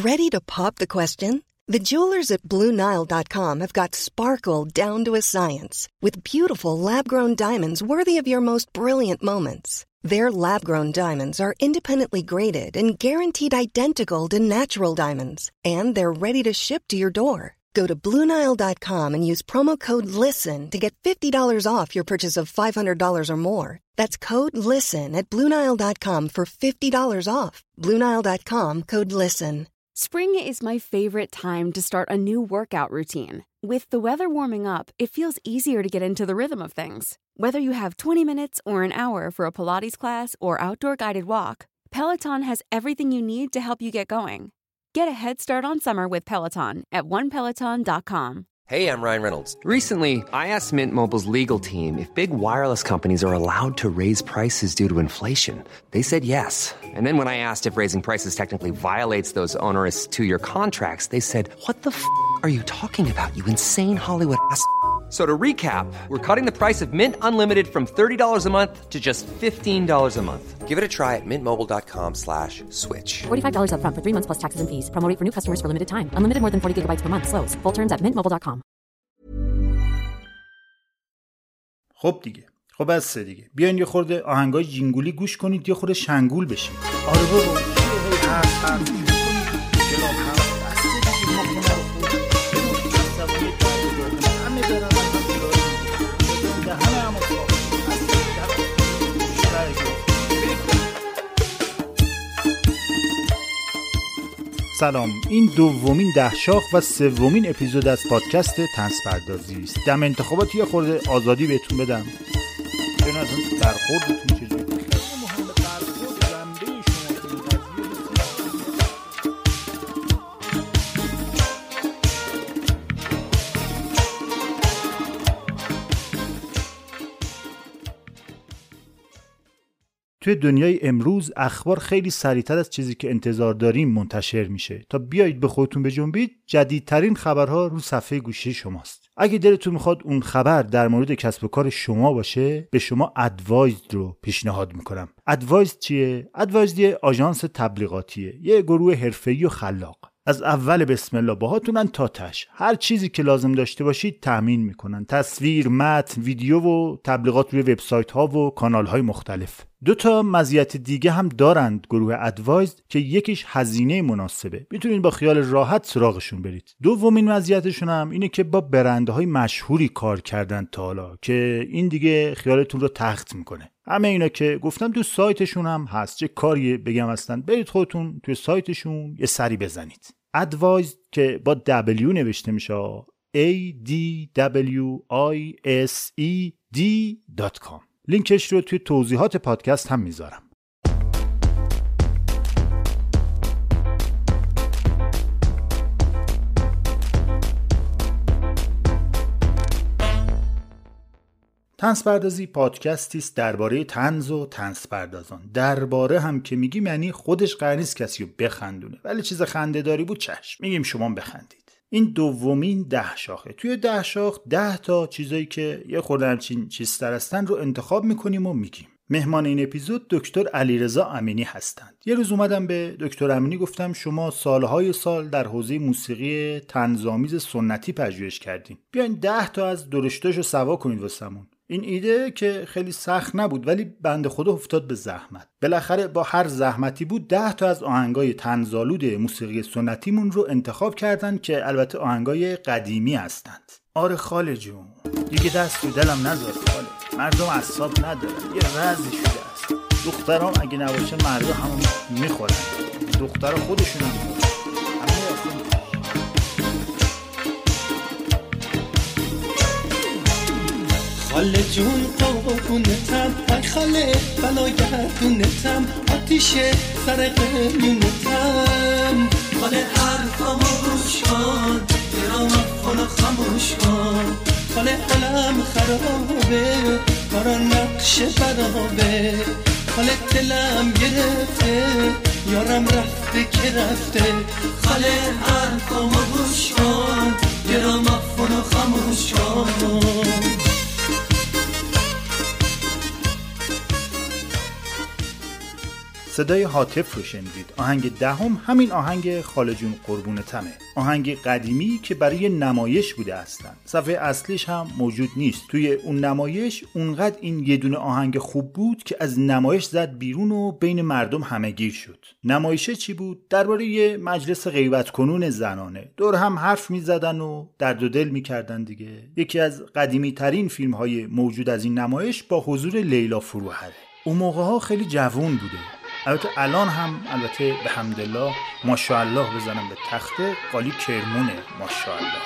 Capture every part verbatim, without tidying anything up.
Ready to pop the question? The jewelers at Blue Nile dot com have got sparkle down to a science with beautiful lab-grown diamonds worthy of your most brilliant moments. Their lab-grown diamonds are independently graded and guaranteed identical to natural diamonds, and they're ready to ship to your door. Go to Blue Nile dot com and use promo code LISTEN to get fifty dollars off your purchase of five hundred dollars or more. That's code LISTEN at Blue Nile dot com for fifty dollars off. Blue Nile dot com, code LISTEN. Spring is my favorite time to start a new workout routine. With the weather warming up, it feels easier to get into the rhythm of things. Whether you have twenty minutes or an hour for a Pilates class or outdoor guided walk, Peloton has everything you need to help you get going. Get a head start on summer with Peloton at one peloton dot com. Hey, I'm Ryan Reynolds. Recently, I asked Mint Mobile's legal team if big wireless companies are allowed to raise prices due to inflation. They said yes. And then when I asked if raising prices technically violates those onerous two-year contracts, they said, "What the f*** are you talking about, you insane Hollywood ass f- So to recap, we're cutting the price of Mint Unlimited from thirty dollars a month to just fifteen dollars a month. Give it a try at mintmobile.com slash switch. forty-five dollars up front for three months plus taxes and fees. Promo rate for new customers for limited time. Unlimited more than forty gigabytes per month. Slows full terms at mint mobile dot com. خب دیگه. خب بس دیگه. بیاین یه خورده آهنگای جینگولی گوش کنید، یه خورده شنگول بشید. آره بابا. حرف حرف کنید. جلاب حرف. بس دیگه ما خونه رو خورد. عصبانی تو همه برن ده همه هم سلام، این دومین ده شاخ و سومین اپیزود از پادکست طنز پردازی است. دم انتخابات یه خورده آزادی بهتون بدم. چون اصلا برخوردتون چجوری؟ مهم برخورد جنبه شما تو توی دنیای امروز اخبار خیلی سریعتر از چیزی که انتظار داریم منتشر میشه. تا بیایید به خودتون بجنبید، جدیدترین خبرها رو صفحه گوشی شماست. اگه دلتون میخواد اون خبر در مورد کسب و کار شما باشه، به شما ادوایزد رو پیشنهاد میکنم. ادوایزد چیه؟ ادوایزد یه آژانس تبلیغاتیه، یه گروه حرفه‌ای و خلاق. از اول بسم الله باهاتونن تا تش. هر چیزی که لازم داشته باشید تامین میکنن. تصویر، متن، ویدیو و تبلیغات روی وبسایت ها و کانال های مختلف. دو تا مزیت دیگه هم دارند گروه ادوایزد که یکیش هزینه مناسبه. میتونید با خیال راحت سراغشون برید. دومین مزیتشون هم اینه که با برندهای مشهوری کار کردن تا حالا که این دیگه خیالتون رو تخت میکنه. همه اینا که گفتم تو سایتشون هم هست. چه کاری بگم هستن، برید خودتون توی سایتشون یه سری بزنید. ادوایزد که با W نوشته میشه A D W I S E D دات کام. لینکش رو توی توضیحات پادکست هم میذارم. طنز پردازی پادکستی است درباره طنز و طنز پردازان. درباره هم که میگیم یعنی خودش قرار نیست کسی رو بخندونه، ولی چیز خنده‌داری بود چشم میگیم شما بخندید. این دومین ده شاخه. توی ده شاخ ده تا چیزایی که یه خورده همچین چیزتر هستن رو انتخاب میکنیم و میگیم. مهمان این اپیزود دکتر علیرضا امینی هستند. یه روز اومدم به دکتر امینی گفتم شما سالهای سال در حوزه موسیقی طنزآمیز سنتی پژوهش کردین. بیاین ده تا از درشتاشو سوا کنید واسمون. این ایده که خیلی سخت نبود، ولی بنده خدا افتاد به زحمت. بالاخره با هر زحمتی بود ده تا از آهنگای طنزآلود موسیقی سنتیمون رو انتخاب کردن که البته آهنگای قدیمی هستند. آره خاله جون، دیگه دست رو دلم نذار خاله. مردم اعصاب ندارن، یه رازی شده است. دخترام اگه نباشه مردم همون میخورن. دخترا خودشون هم میخورن. خاله جون قربونتم، ای خاله بلاگردونتم، آتیش سر قلیونتم. خاله حرفامو گوش کن، گرامافونو خاموش کن. خاله حالم خرابه، کارا نقش برابه. خاله دلم گرفته، یارم رفته که رفته. خاله حرفامو گوش کن، گرامافونو خاموش کن. صدای هاتف رو شنیدید. آهنگ دهم همین آهنگ خاله جون قربونتمه. آهنگ قدیمی که برای نمایش بوده اصلا. صفحه اصلیش هم موجود نیست. توی اون نمایش اونقدر این یه دونه آهنگ خوب بود که از نمایش زد بیرون و بین مردم همه‌گیر شد. نمایشه چی بود؟ درباره یه مجلس غیبت کنون زنانه. دور هم حرف می‌زدن و درد و دل می‌کردن دیگه. یکی از قدیمی ترین فیلم‌های موجود از این نمایش با حضور لیلا فروهره. اون موقع‌ها خیلی جوون بوده. البته الان هم البته به حمدالله ماشاءالله بزنم به تخته قالی کرمونه ماشاءالله.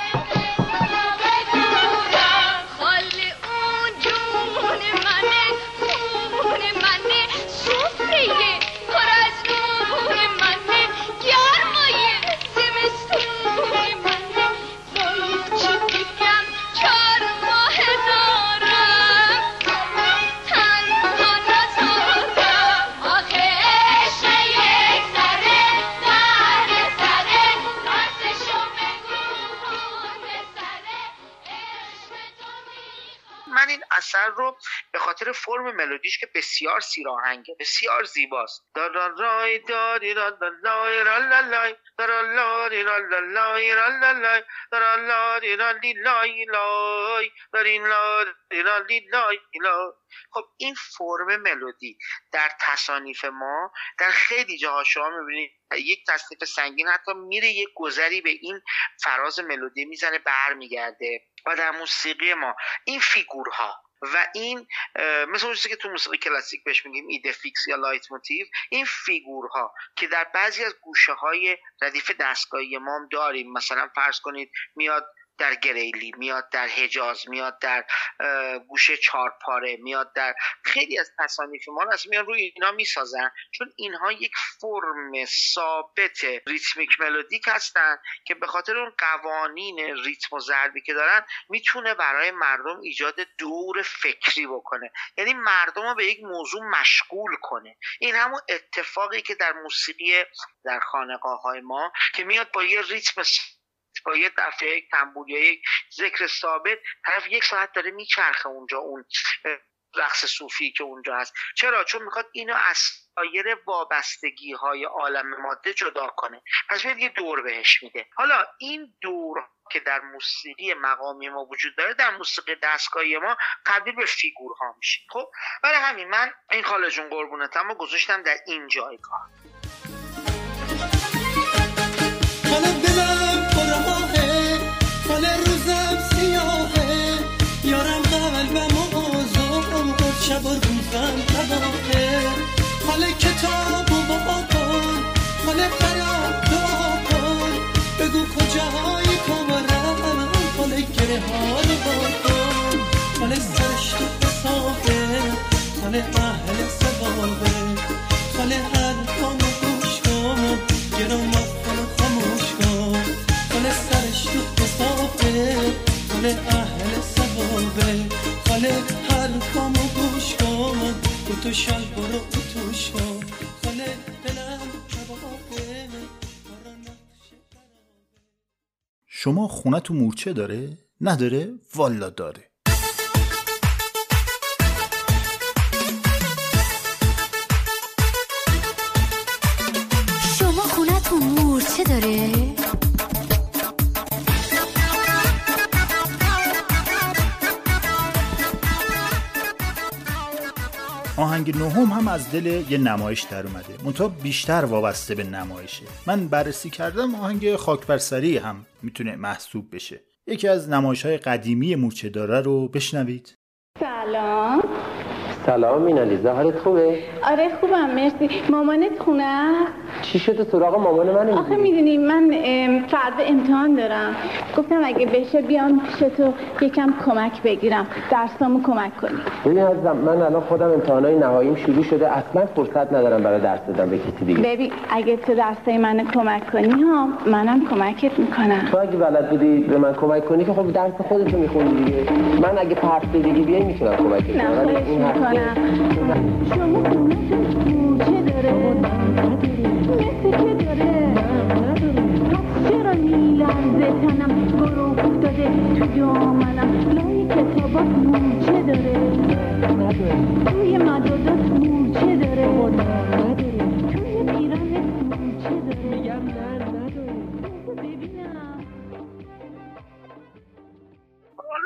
اثر رو به خاطر فرم ملودیش که بسیار سیراهنگه، بسیار زیباست. خب این فرم ملودی در تصانیف ما در خیلی جاها شما میبینید یک تصنیف سنگین حتی میره یک گذری به این فراز ملودی میزنه برمیگرده. و در موسیقی ما این فیگورها و این مثل اون چیزی که تو موسیقی کلاسیک بهش میگیم ایده فیکس یا لایت موتیو، این فیگورها که در بعضی از گوشه های ردیف دستگاهی ما هم داریم، مثلا فرض کنید میاد در گریلی، میاد در حجاز، میاد در گوشه چارپاره، میاد در خیلی از تصانیف ما هست، میان روی اینا میسازن، چون اینها یک فرم ثابت ریتمیک ملودیک هستن که به خاطر اون قوانین ریتم و ضربی که دارن میتونه برای مردم ایجاد دور فکری بکنه، یعنی مردم رو به یک موضوع مشغول کنه. این همون اتفاقی که در موسیقی در خانقاه های ما که میاد با یه ریتم با یه دفعه یک تنبول یا یک ذکر ثابت طرف یک ساعت داره میچرخه اونجا، اون رقص صوفی که اونجا هست. چرا؟ چون میخواد اینو از سایر وابستگی های عالم ماده جدا کنه، پس میاد یه دور بهش میده. حالا این دور که در موسیقی مقامی ما وجود داره در موسیقی دستگاهی ما تبدیل به فیگورها میشه. خب برای همین من این خاله جون قربونتم رو گذاشتم در این جایگاه. حالا دلم پرآهه، حالا روزم سیاهه، یارم قلبم آزاد، شب و روزم تباهه. حالا کتاب و با کن، حالا برام دعا کن، بگو کجای تو برم، حالا گره ها رو با کن. حالا سرش تو حسابه، حالا اهل سبابه، حالا هر کامو گوش کن، گرام خاله اهل ثوابه، خاله هر کامو گوش کن، تو تو شال برو توش کن، خاله دلم کبابه. شما خونه تو مورچه داره؟ نداره؟ والا داره. شما خونه تو مورچه داره؟ آهنگ نهم هم از دل یه نمایش در اومده، منتها بیشتر وابسته به نمایشه. من بررسی کردم آهنگ خاک بر سری هم میتونه محسوب بشه. یکی از نمایش‌های قدیمی مورچه داره رو بشنوید. سلام. سلام مینالیزا، حالت خوبه؟ آره خوبم مرسی. مامانت خونه؟ چی شده سراغ مامان من نمیدونی؟ آخه میدونی من فردا امتحان دارم، گفتم اگه بشه بیام پیش تو یکم کمک بگیرم، درسامو کمک کنی. ببین عزیزم من الان خودم امتحانای نهاییم شروع شده، اصلا فرصت ندارم برای درس دادن به کسی دیگه. ببین اگه تو درسای منو کمک کنی ها منم کمکت میکنم. تو اگه بلد بودی به من کمک کنی که خب درس خودتو میخونی دیگه. من اگه په هفته دیگه بیای میتونم کمکت کنم، ولی این هفته شما خونتون چه داره؟ مثل که داره پس چرا میلرزه تنم گروه افتاده تو دامنم، لای کتابات مورچه داره؟ توی مدادات مورچه داره؟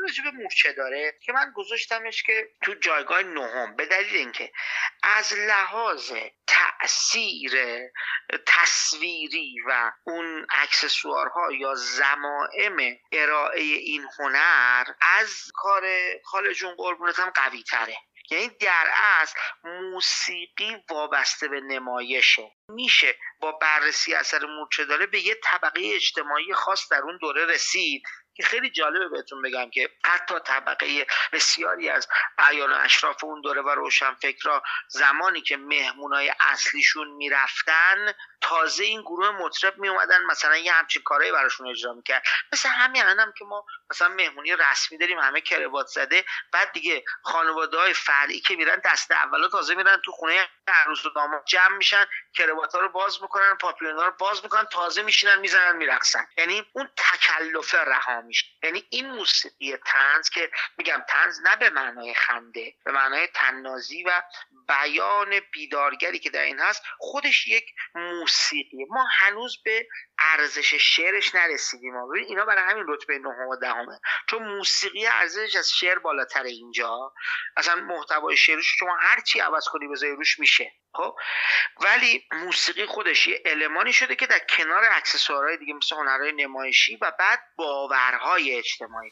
راجع به مورچه داره که من گذاشتمش که تو جایگاه نهم به دلیل اینکه از لحاظ تأثیر تصویری و اون اکسسوارها یا ضمائم ارائه این هنر از کار خاله جون قربونت هم قوی تره. یعنی در اصل موسیقی وابسته به نمایشه. میشه با بررسی اثر مورچه داره به یه طبقه اجتماعی خاص در اون دوره رسید که خیلی جالبه بهتون بگم که حتی طبقه بسیاری از اعیان و اشراف اون دوره و روشنفکرها زمانی که مهمونای اصلیشون میرفتن تازه این گروه مطرب می اومدن مثلا یه همچین کارهایی براشون اجرا میکرد. مثل همین الان هم که ما مثلا مهمونی رسمی داریم همه کراوات زده، بعد دیگه خانواده‌های فرعی که میرن دست اولا تازه میرن تو خونه عروس و داماد جمع میشن، کرواتا رو باز میکنن، پاپیونا رو باز میکنن، تازه میشینن میزنن میرقصن. یعنی اون تکلف رها میشه. یعنی این موسیقی طنز که میگم طنز نه به معنای خنده، به معنای طنازی و بیان بیدارگری که در این هست، خودش یک موسیقی. ما هنوز به ارزش شعرش نرسیدیم. ما ببین اینا برای همین رتبه نهم و دهمه، چون موسیقی ارزشش از شعر بالاتره. اینجا اصلا محتوای شعرش شما هر چی عوض کنی بذاری روش میشه، خب، ولی موسیقی خودش یه المانی شده که در کنار اکسسوارهای دیگه مثل هنرهای نمایشی و بعد باورهای اجتماعی.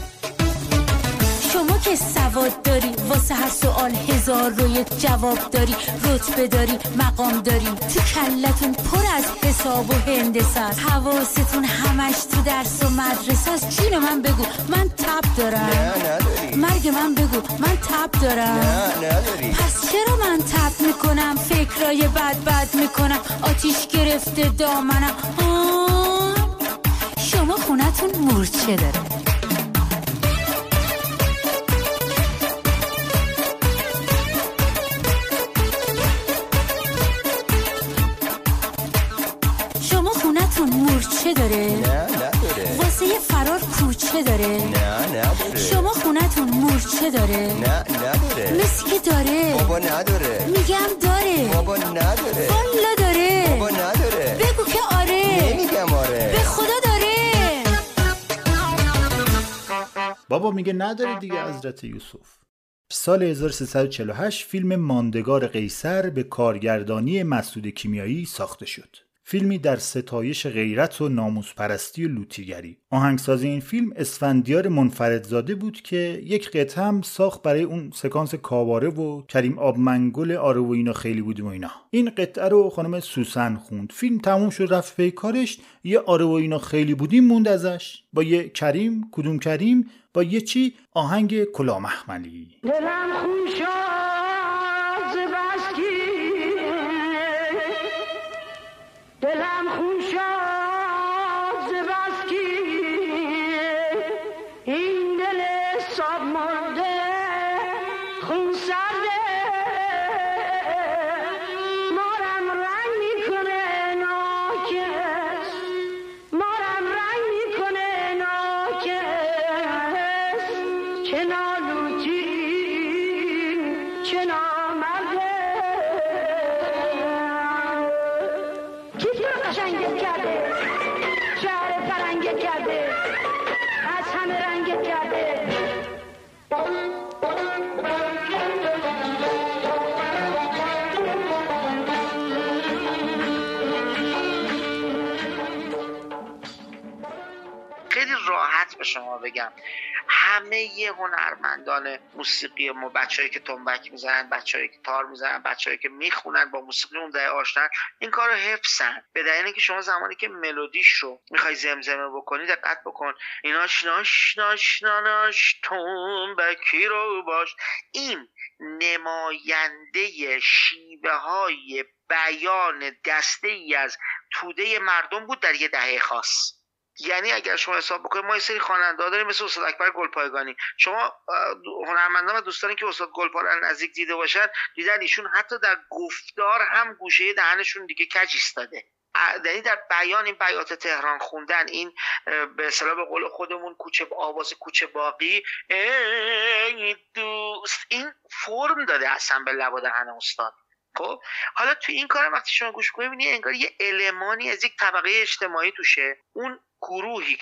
شما که سواد داری، واسه هر سوال هزار رو یک جواب داری، رتبه داری، مقام داری، تو کلتون پر از حساب و هندسه است، حواستون همش تو درس و مدرسه است. جون من بگو من تب دارم؟ نه نداری. مرگ من بگو من تب دارم؟ نه نداری. پس چرا من تب میکنم، فکرای بد بد میکنم، آتیش گرفته دامنم؟ آه شما خونتون مورچه داره. مورچه داره؟ نه نداره. واسه یه فرار کوچه داره؟ نه نداره. شما خونتون مورچه داره؟ نه نداره. مثل که داره. بابا نداره. میگم داره. بابا نداره. والا داره. بابا نداره. بگو که آره. نمیگم آره. به خدا داره. بابا میگه نداره دیگه حضرت یوسف. سال هزار و سیصد و چهل و هشت فیلم ماندگار قیصر به کارگردانی مسعود کیمیایی ساخته شد. فیلمی در ستایش غیرت و ناموس پرستی و لوطیگری. آهنگساز این فیلم اسفندیار منفردزاده بود که یک قطعه هم ساخت برای اون سکانس کاباره و کریم آبمنگل آره و اینا خیلی بودیم و اینا. این قطعه رو خانم سوسن خوند. فیلم تموم شد رفت پی کارش، یه آره و اینا خیلی بودیم موند ازش، با یه کریم، کدوم کریم، با یه چی آهنگ کلاه مخملی. دلم خون شد دلم خون شد ز بس کی این دل ساب مرده خون سرده مارم رنگ میکنه ناکس مارم رنگ میکنه ناکس چه نالوتی چه نامرده رنگت کرده شهر فرنگت کرده از همه رنگت کرده. خیلی راحت به شما بگم همه یه هنرمندان موسیقی ما، بچه‌ای که تنبک میزنن، بچه‌ای که تار میزنن، بچه‌ای که میخونن، با موسیقی اون دهه آشنا، این کارو حفظن. به دلیل اینکه شما زمانی که ملودیش رو میخوای زمزمه بکنی دقت بکن، ایناش ناش ناش ناش تنبکی رو باش، این نماینده شیوه های بیان دسته ای از توده مردم بود در یه دهه خاص. یعنی اگر شما حساب بکنید ما یه سری خواننده داریم مثل استاد اکبر گلپایگانی. شما هنرمندان و دوستانی که استاد گلپایگانی نزدیک دیده باشن دیدن ایشون حتی در گفتار هم گوشه دهنشون دیگه کج ایستاده. یعنی در بیان این بیات تهران خوندن، این به اصطلاح به قول خودمون کوچه آواز کوچه باقی ای دوست، این فرم داده اصلا به لب و دهن استاد. خب حالا تو این کار وقتی شما گوش کنید می‌بینید انگار یه المانی از یک طبقه اجتماعی توشه، اون گروهی که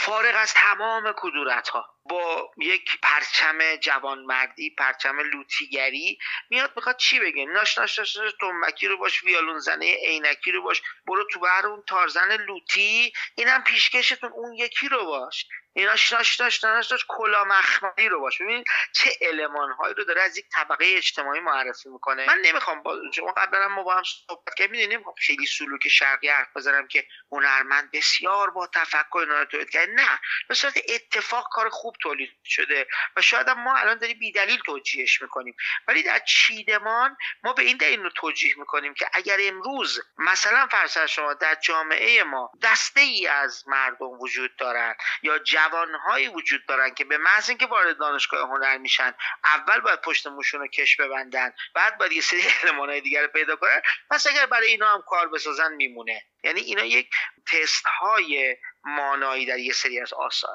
فارغ از تمام کدورت‌ها، با یک پرچم جوانمردی، پرچم لوتیگری میاد میخواد چی بگه؟ ناش ناش ناش تنبکی رو باش، ویولون زنه عینکی رو باش، برو تو بحر اون تارزن لوتی، اینم پیشکشتون اون یکی رو باش، ایناش ناش ناش ناش ناش کلا مخملی رو باش. ببینید چه المان‌هایی رو داره از یک طبقه اجتماعی معرفی میکنه. من نمیخوام با شما قبلا ما با هم صحبت کردیم، نمیخوام خیلی سلوک شرقی حرف بزنم که هنرمند بسیار با تفکر اینا رو تولید کرده، نه، به صورت اتفاق کار خوب تولید شده و شاید هم ما الان داریم بی دلیل توجیهش میکنیم، ولی در چیدمان ما به این دلیل رو توجیه میکنیم که اگر امروز مثلا فرض شما در جامعه ما دسته ای از مردم وجود دارن یا جوانهایی وجود دارن که به محض اینکه وارد دانشگاه هنر میشن اول باید پشت موشون رو کش ببندن، بعد باید یه سری المان‌های دیگر پیدا کنن، پس اگر برای اینا هم کار بسازن میمونه. یعنی اینا یک تست های مانایی در یه سری از آثار.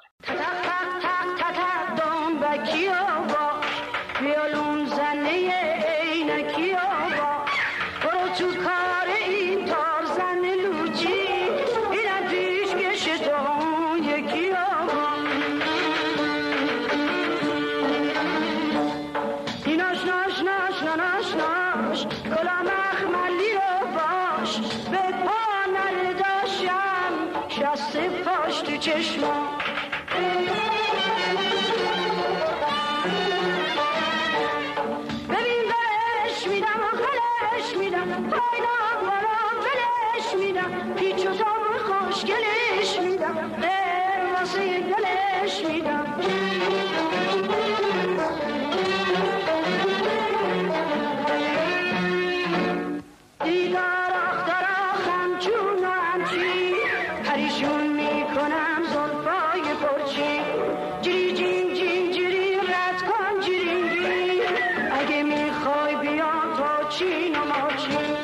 چشما ببین بلش میدم و خلش میدم، پاینا برام بلش میدم، پیچ و تاب خوشگلش میدم، غیر واسه گلش میدم. دیدار آختر آخم چون و همچی پریشون میکنم زلفای پرچی، جیری جین جین جیری رد کن جیری، اگه میخوای بیا تا چین و ماچین.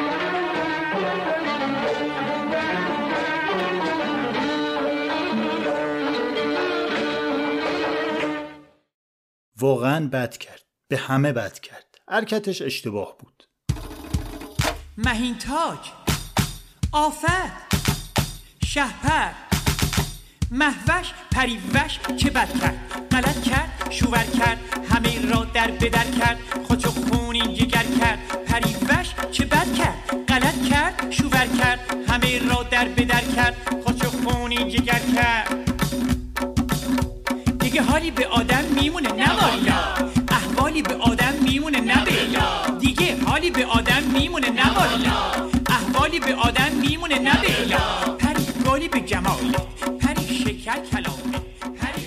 واقعا بد کرد، به همه بد کرد، حرکتش اشتباه بود. مهین تاج، آفت، شهپر، مهوش، پریوش، چه بد کرد، غلط کرد، شوور کرد، همه را در بدر کرد، خودشو خونین جگر کرد، پریوش چه بد کرد، غلط کرد، شوور کرد، همه را در بدر کرد، خودشو خونین جگر کرد. دیگه حالی به آدم میمونه نوالا، احوالی به آدم میمونه نبیلا، دیگه حالی به آدم میمونه نوالا، احوالی به آدم میمونه نبیلا، پری گالی به جمال، پری شکر کلامه، پری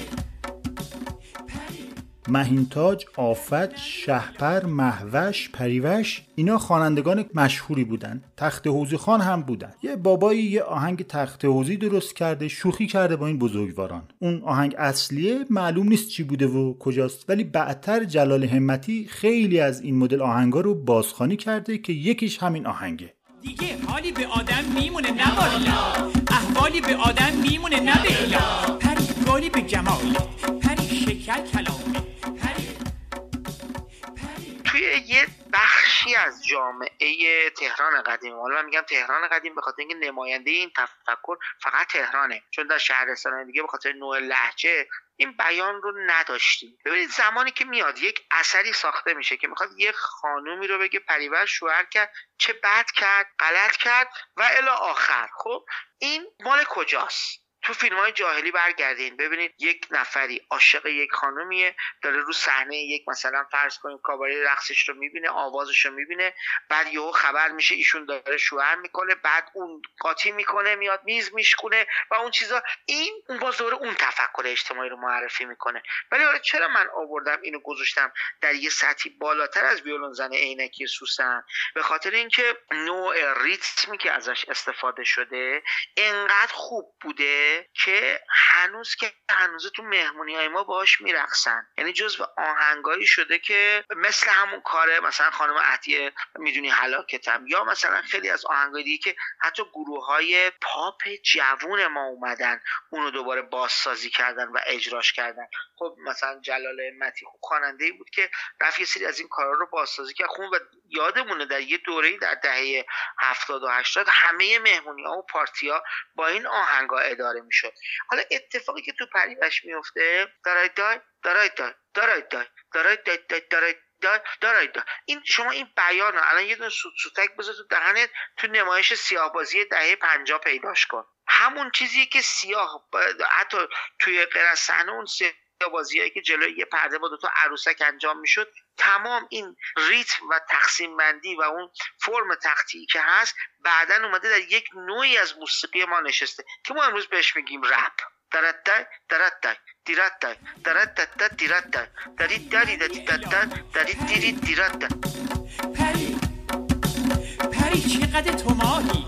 مهین تاج، آفت، شهپر، مهوش، پریوش، اینا خوانندگان مشهوری بودن. تخت حوزی خان هم بودن. یه بابایی یه آهنگ تخت حوزی درست کرده، شوخی کرده با این بزرگواران. اون آهنگ اصلیه معلوم نیست چی بوده و کجاست، ولی بعدتر جلال همتی خیلی از این مدل آهنگا رو بازخوانی کرده که یکیش همین آهنگه. دیگه حالی به آدم میمونه نوالا، احوالی به آدم میمونه نبیلا، پری گالی به جمال، پری شکر کلامه، پری پری توی یه بخشی از جامعه تهران قدیم، حالا من میگم تهران قدیم به خاطر اینکه نماینده این تفکر فقط تهرانه، چون در شهرستان دیگه به خاطر نوع لهجه این بیان رو نداشتیم. ببینید زمانی که میاد یک اثری ساخته میشه که میخواد یک خانومی رو بگه پریور شوهر کرد، چه بد کرد، غلط کرد و الی آخر، خب این مال کجاست؟ تو فیلم‌های جاهلی برگردین ببینید یک نفری عاشق یک خانومیه، داره رو صحنه یک مثلا فرض کنیم کاباره رقصش رو میبینه، آوازش رو میبینه، بعد یهو خبر میشه ایشون داره شوهر میکنه، بعد اون قاطی میکنه، میاد میز میشکونه و اون چیزا، این اون باز دوره اون تفکر اجتماعی رو معرفی میکنه. ولی حالا چرا من آوردم اینو گذاشتم در یه سطحی بالاتر از ویولون زن عینکی سوسن؟ به خاطر اینکه نوع ریتمی که ازش استفاده شده انقدر خوب بوده که هنوز که هنوز تو مهمونی‌های ما باهاش میرقصن. یعنی جزو آهنگایی شده که مثل همون کاره مثلا خانم عطیه میدونی هلاکتم، یا مثلا خیلی از آهنگای دیگه که حتی گروه‌های پاپ جوون ما اومدن اونو دوباره بازسازی کردن و اجراش کردن. خب مثلا جلال همتی خوب خواننده‌ای بود که رفت یه سری از این کارا رو بازسازی کرد. خوب و یادمونه در یه دوره‌ای در دهه هفتاد و هشتاد همه مهمونی‌ها و پارتی‌ها با این آهنگا اداره میشد. حالا اتفاقی که تو پریوش میفته دارای دای دارای دای دارای دای دارای دای دارای دای دارای دای این شما این بیان رو الان یه دونه سوت سوتک بذار تو دهنت، تو نمایش سیاه‌بازی دهه پنجاه پیداش کن. همون چیزیه که سیاه حتی توی غیر از صحنه اون سیاه‌بازیایی که جلوی یه پرده با دو تا عروسک انجام میشد، تمام این ریتم و تقسیم بندی و اون فرم تختی که هست بعدن اومده در یک نوعی از موسیقی ما نشسته که ما امروز بهش میگیم رپ. درد درد دیرد درد درد دیرد دری دری دری درد دری دیری دیرد. پری پری چقدر تو ماهی،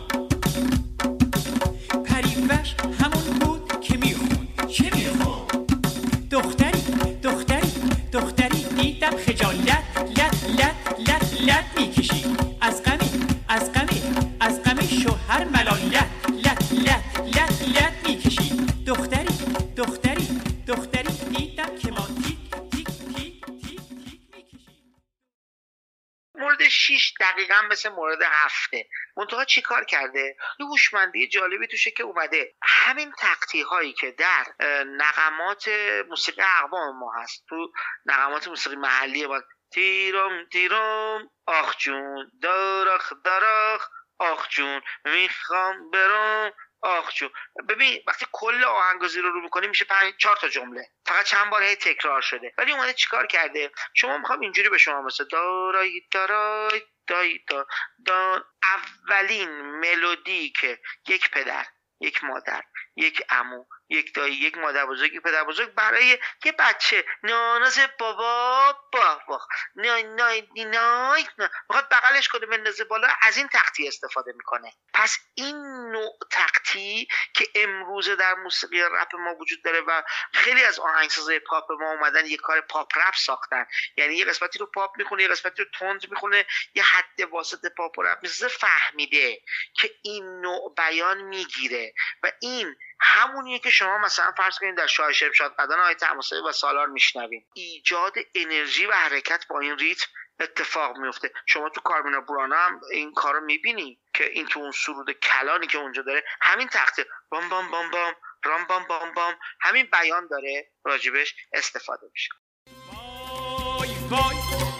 پریوش همون بود که میخوند. چه میخوند؟ دختری دختری دختری دیدم خجالت لت لت لت لت میکشی از غمی از غمی از غمی شوهر ملالت لت لت لت لت میکشی. دختری دختری دختری دیدم که ما تیک تیک تیک تیک تیک میکشی. مورد شیش دقیقاً مثل مورد هفته. منتها چی کار کرده؟ یه هوشمندی جالبی توشه که اومده همین تقطیع هایی که در نغمات موسیقی اقوام ما هست، تو نغمات موسیقی محلی ما، تیرم تیرم آخ جون دارخ دارخ آخ جون میخوام برم آخ جون. ببین وقتی کل آهنگازی رو رو میکنی میشه پنج چهار تا جمله، فقط چند بار هی تکرار شده. ولی اومده چیکار کرده؟ شما میخوام اینجوری به شما مثلا دارای دارای دای دا دا اولین ملودی که یک پدر، یک مادر، یک عمو، یک دایی، یک مادر بزرگ، یک پدر بزرگ برای یه بچه ناناز بابا بابا نای نای نای میخواد بغلش کنه بندازه بالا، از این تقطیع استفاده میکنه. پس این نوع تقطیع که امروز در موسیقی رپ ما وجود داره و خیلی از آهنگسازای پاپ ما اومدن یه کار پاپ رپ ساختن، یعنی یه قسمتی رو پاپ میخونه، یه قسمتی رو تند میخونه، یه حد واسط پاپ و رپ میسازه، فهمیده که این نوع بیان میگیره و این همونیه که شما مثلا فرض کنید در شاه شمشاد قدان آیت طهماسبی و سالار میشنویم. ایجاد انرژی و حرکت با این ریتم اتفاق میفته. شما تو کارمینا برانا هم این کارو میبینی که این تو اون سرود کلانی که اونجا داره همین تخته بام بام بام بام رام بام بام بام همین بیان داره راجبش استفاده میشه. وای وای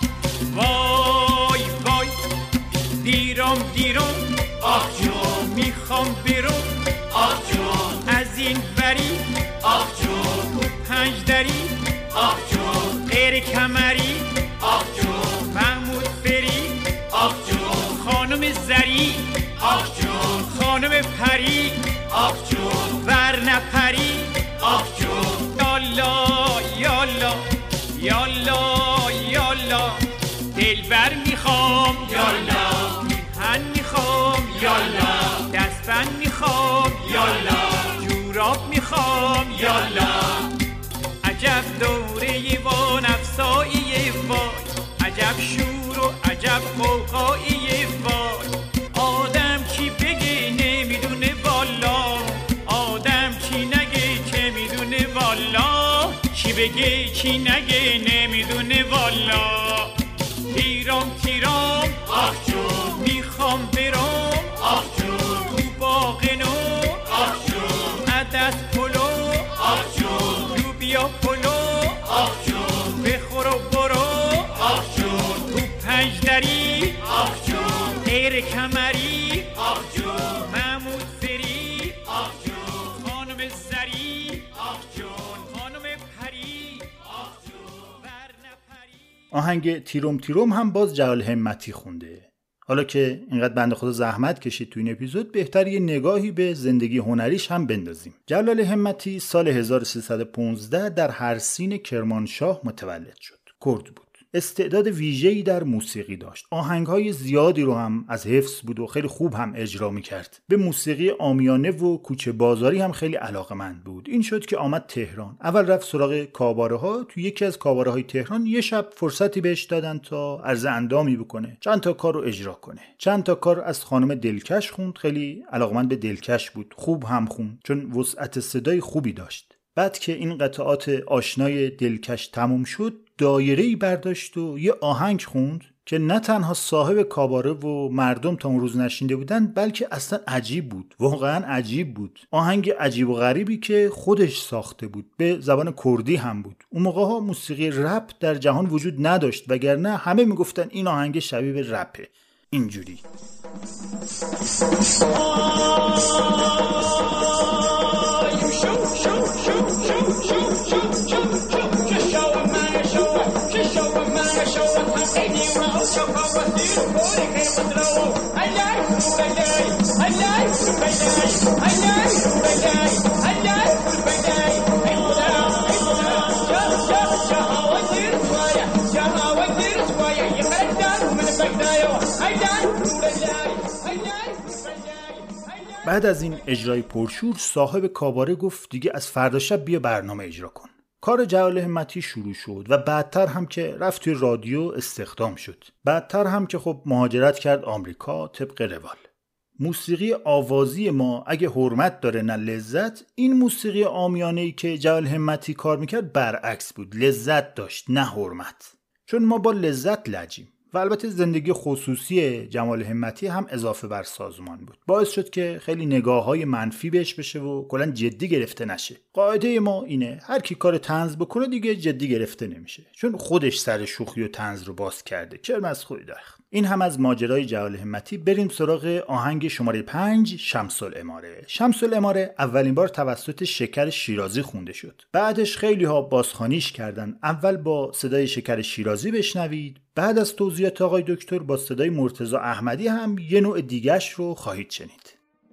وای وای دیرم دیرم آخ جون میخوام برم آخ جون از این وری آخ جون پنج دری آخ جون غیر کمری آخ جون محمود فری آخ جون خانم زری آخ جون خانم پری آخ جون ور نپری آخ جون یالا یالا یالا یالا دلبر میخوام یالا میهن میخوام یالا دستبند میخوام یالا جوراب میخوام یالا عجب دوره و نفسایی وای عجب شور و عجب قوقایی وای آدم کی بگه نمیدونه والا آدم کی نگه که میدونه والا کی بگه کی نگه نمیدونه والا تیرام تیرام آخ جون میخوام برم آخ جون تو باغ نو آخ جون عدس پلو آخ جون لوبیا پلو آخ جون بخور و برو آخ جون تو پنج دری آخ جون غیر کمری آخ جون محمود فری آخ جون خانم زری آخ جون خانم پری آخ جون ور نپری. آهنگ تیروم تیروم هم باز جلال همتی خونده. حالا که اینقدر بنده خدا زحمت کشید تو این اپیزود، بهتر یه نگاهی به زندگی هنریش هم بندازیم. جلال همتی سال هزار و سیصد و پانزده در هرسین کرمانشاه متولد شد. کرد بود. استعداد ویژه‌ای در موسیقی داشت. آهنگ‌های زیادی رو هم از حفظ بود و خیلی خوب هم اجرا می‌کرد. به موسیقی عامیانه و کوچه بازاری هم خیلی علاقه‌مند بود. این شد که آمد تهران. اول رفت سراغ کاباره‌ها. تو یکی از کاباره‌های تهران یه شب فرصتی بهش دادن تا عرض اندامی بکنه. چند تا کار رو اجرا کنه. چند تا کار از خانم دلکش خوند. خیلی علاقه‌مند به دلکش بود. خوب هم خوند چون وسعت صدای خوبی داشت. بعد که این قطعات آشنای دلکش تموم شد، دایره‌ای برداشت و یه آهنگ خوند که نه تنها صاحب کاباره و مردم تا اون روز نشنیده بودن، بلکه اصلا عجیب بود، واقعا عجیب بود. آهنگ عجیب و غریبی که خودش ساخته بود، به زبان کردی هم بود. اون موقع ها موسیقی رپ در جهان وجود نداشت، وگرنه همه میگفتن این آهنگ شبیه به رپه. اینجوری بعد از این اجرای پرشور صاحب کاباره گفت دیگه از فردا شب بیا برنامه اجرا کن. کار جلال همتی شروع شد و بعدتر هم که رفت توی رادیو استخدام شد. بعدتر هم که خب مهاجرت کرد آمریکا طبق روال. موسیقی آوازی ما اگه حرمت داره نه لذت، این موسیقی عامیانه‌ای که جلال همتی کار میکرد برعکس بود، لذت داشت نه حرمت. چون ما با لذت لجیم. و البته زندگی خصوصی جمال همتی هم اضافه بر سازمان بود، باعث شد که خیلی نگاه‌های منفی بهش بشه و کلاً جدی گرفته نشه. قاعده ما اینه هر کی کار طنز بکنه دیگه جدی گرفته نمیشه، چون خودش سر شوخی و طنز رو باز کرده، کرم از خودی داره. این هم از ماجرای جلال همتی. بریم سراغ آهنگ شماره پنج، شمس العماره. شمس العماره اولین بار توسط شکر شیرازی خونده شد. بعدش خیلی ها بازخوانیش کردن. اول با صدای شکر شیرازی بشنوید، بعد از توضیحات آقای دکتر با صدای مرتضی احمدی هم یه نوع دیگه‌اش رو خواهید شنید.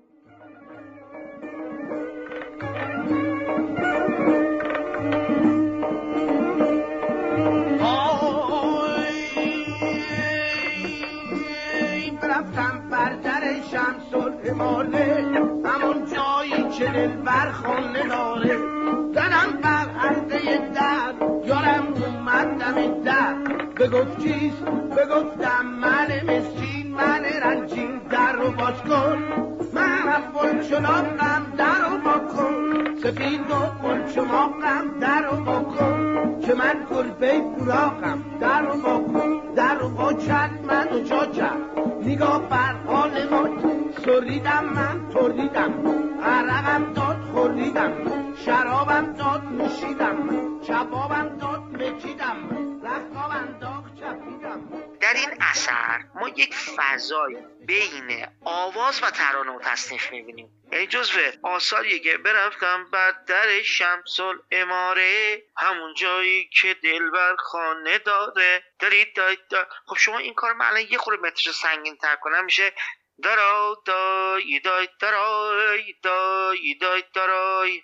همون جایی که دل برخونه داره، زدم بر حلقه در، یارم اومد دم در، بگفت چیست؟ بگفتم من مسکین، من رنجین، در رو باز کن. من افول شناقم، در رو با کن. سفید و گل شماقم، در رو با کن. که من گلبه براقم، در رو با کن. در رو با چند من و جا چند، نگاه بر حال ما سریدم، من توریدم، عرقم داد خوریدم، شرابم داد نوشیدم، کبابم داد مکیدم، رختاب انداخ چپیدم. در این اثر ما یک فضای بین آواز و ترانه و تصنیف میبینیم. یعنی جزو آثاریه که برفتم بعد در شمس العماره، همون جایی که دلبر خانه داره، دارید دارید دارید. خب شما این کار من الان یه خورده مترش سنگین تر کنم میشه درا دای دای درای دای دای درای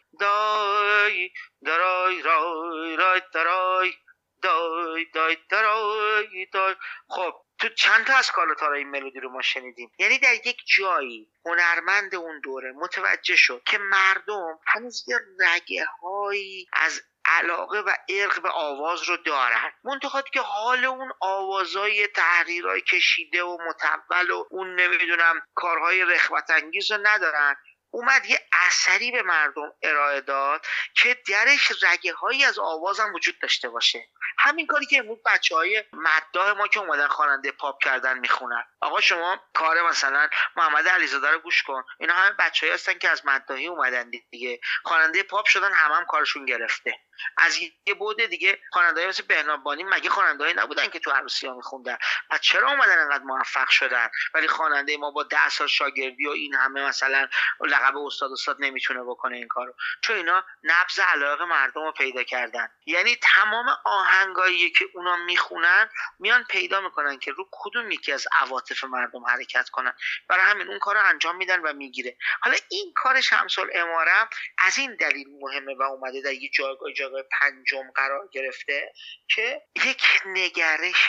دای درای رای رای درای دای دای درای دای. خب تو چند تا از کالاتارای این ملودی رو ما شنیدیم. یعنی در یک جایی هنرمند اون دوره متوجه شد که مردم هنوز یه رگه هایی از علاقه و عرق به آواز رو دارن، منتها که حال اون آوازهای تحریرهای کشیده و متول و اون نمیدونم کارهای رخوت انگیز رو ندارن. اومد یه اثری به مردم ارائه داد که درش رگه هایی از آواز هم وجود داشته باشه. همین کاری که امروز بچه های مداح ما که اومدن خواننده پاپ کردن میخونن. آقا شما کار مثلا محمد علیزاده رو گوش کن، اینا همه بچه‌ای هستن که از مداحی اومدن دیگه، خواننده پاپ شدن، هم هم کارشون گرفته. از یه بعد دیگه خواننده‌ای مثل بهنام بانی مگه خواننده‌ای نبودن که تو عروسی‌ها میخوندن؟ پس چرا اومدن انقدر موفق شدن؟ ولی خواننده ما با ده سال شاگردی و این همه مثلا لقب استاد استاد نمیتونه بکنه این کارو، چون اینا نبض علاقه مردم رو پیدا کردن. یعنی تمام آهنگایی که اونا میخونن میان پیدا میکنن که رو کدوم یکی از عواطف مردم حرکت کنن، برای همین اون کارو انجام میدن و میگیره. حالا این کار شمس العماره از این دلیل مهمه و اومده در یه جایگاه جایگاه پنجم قرار گرفته که یک نگرش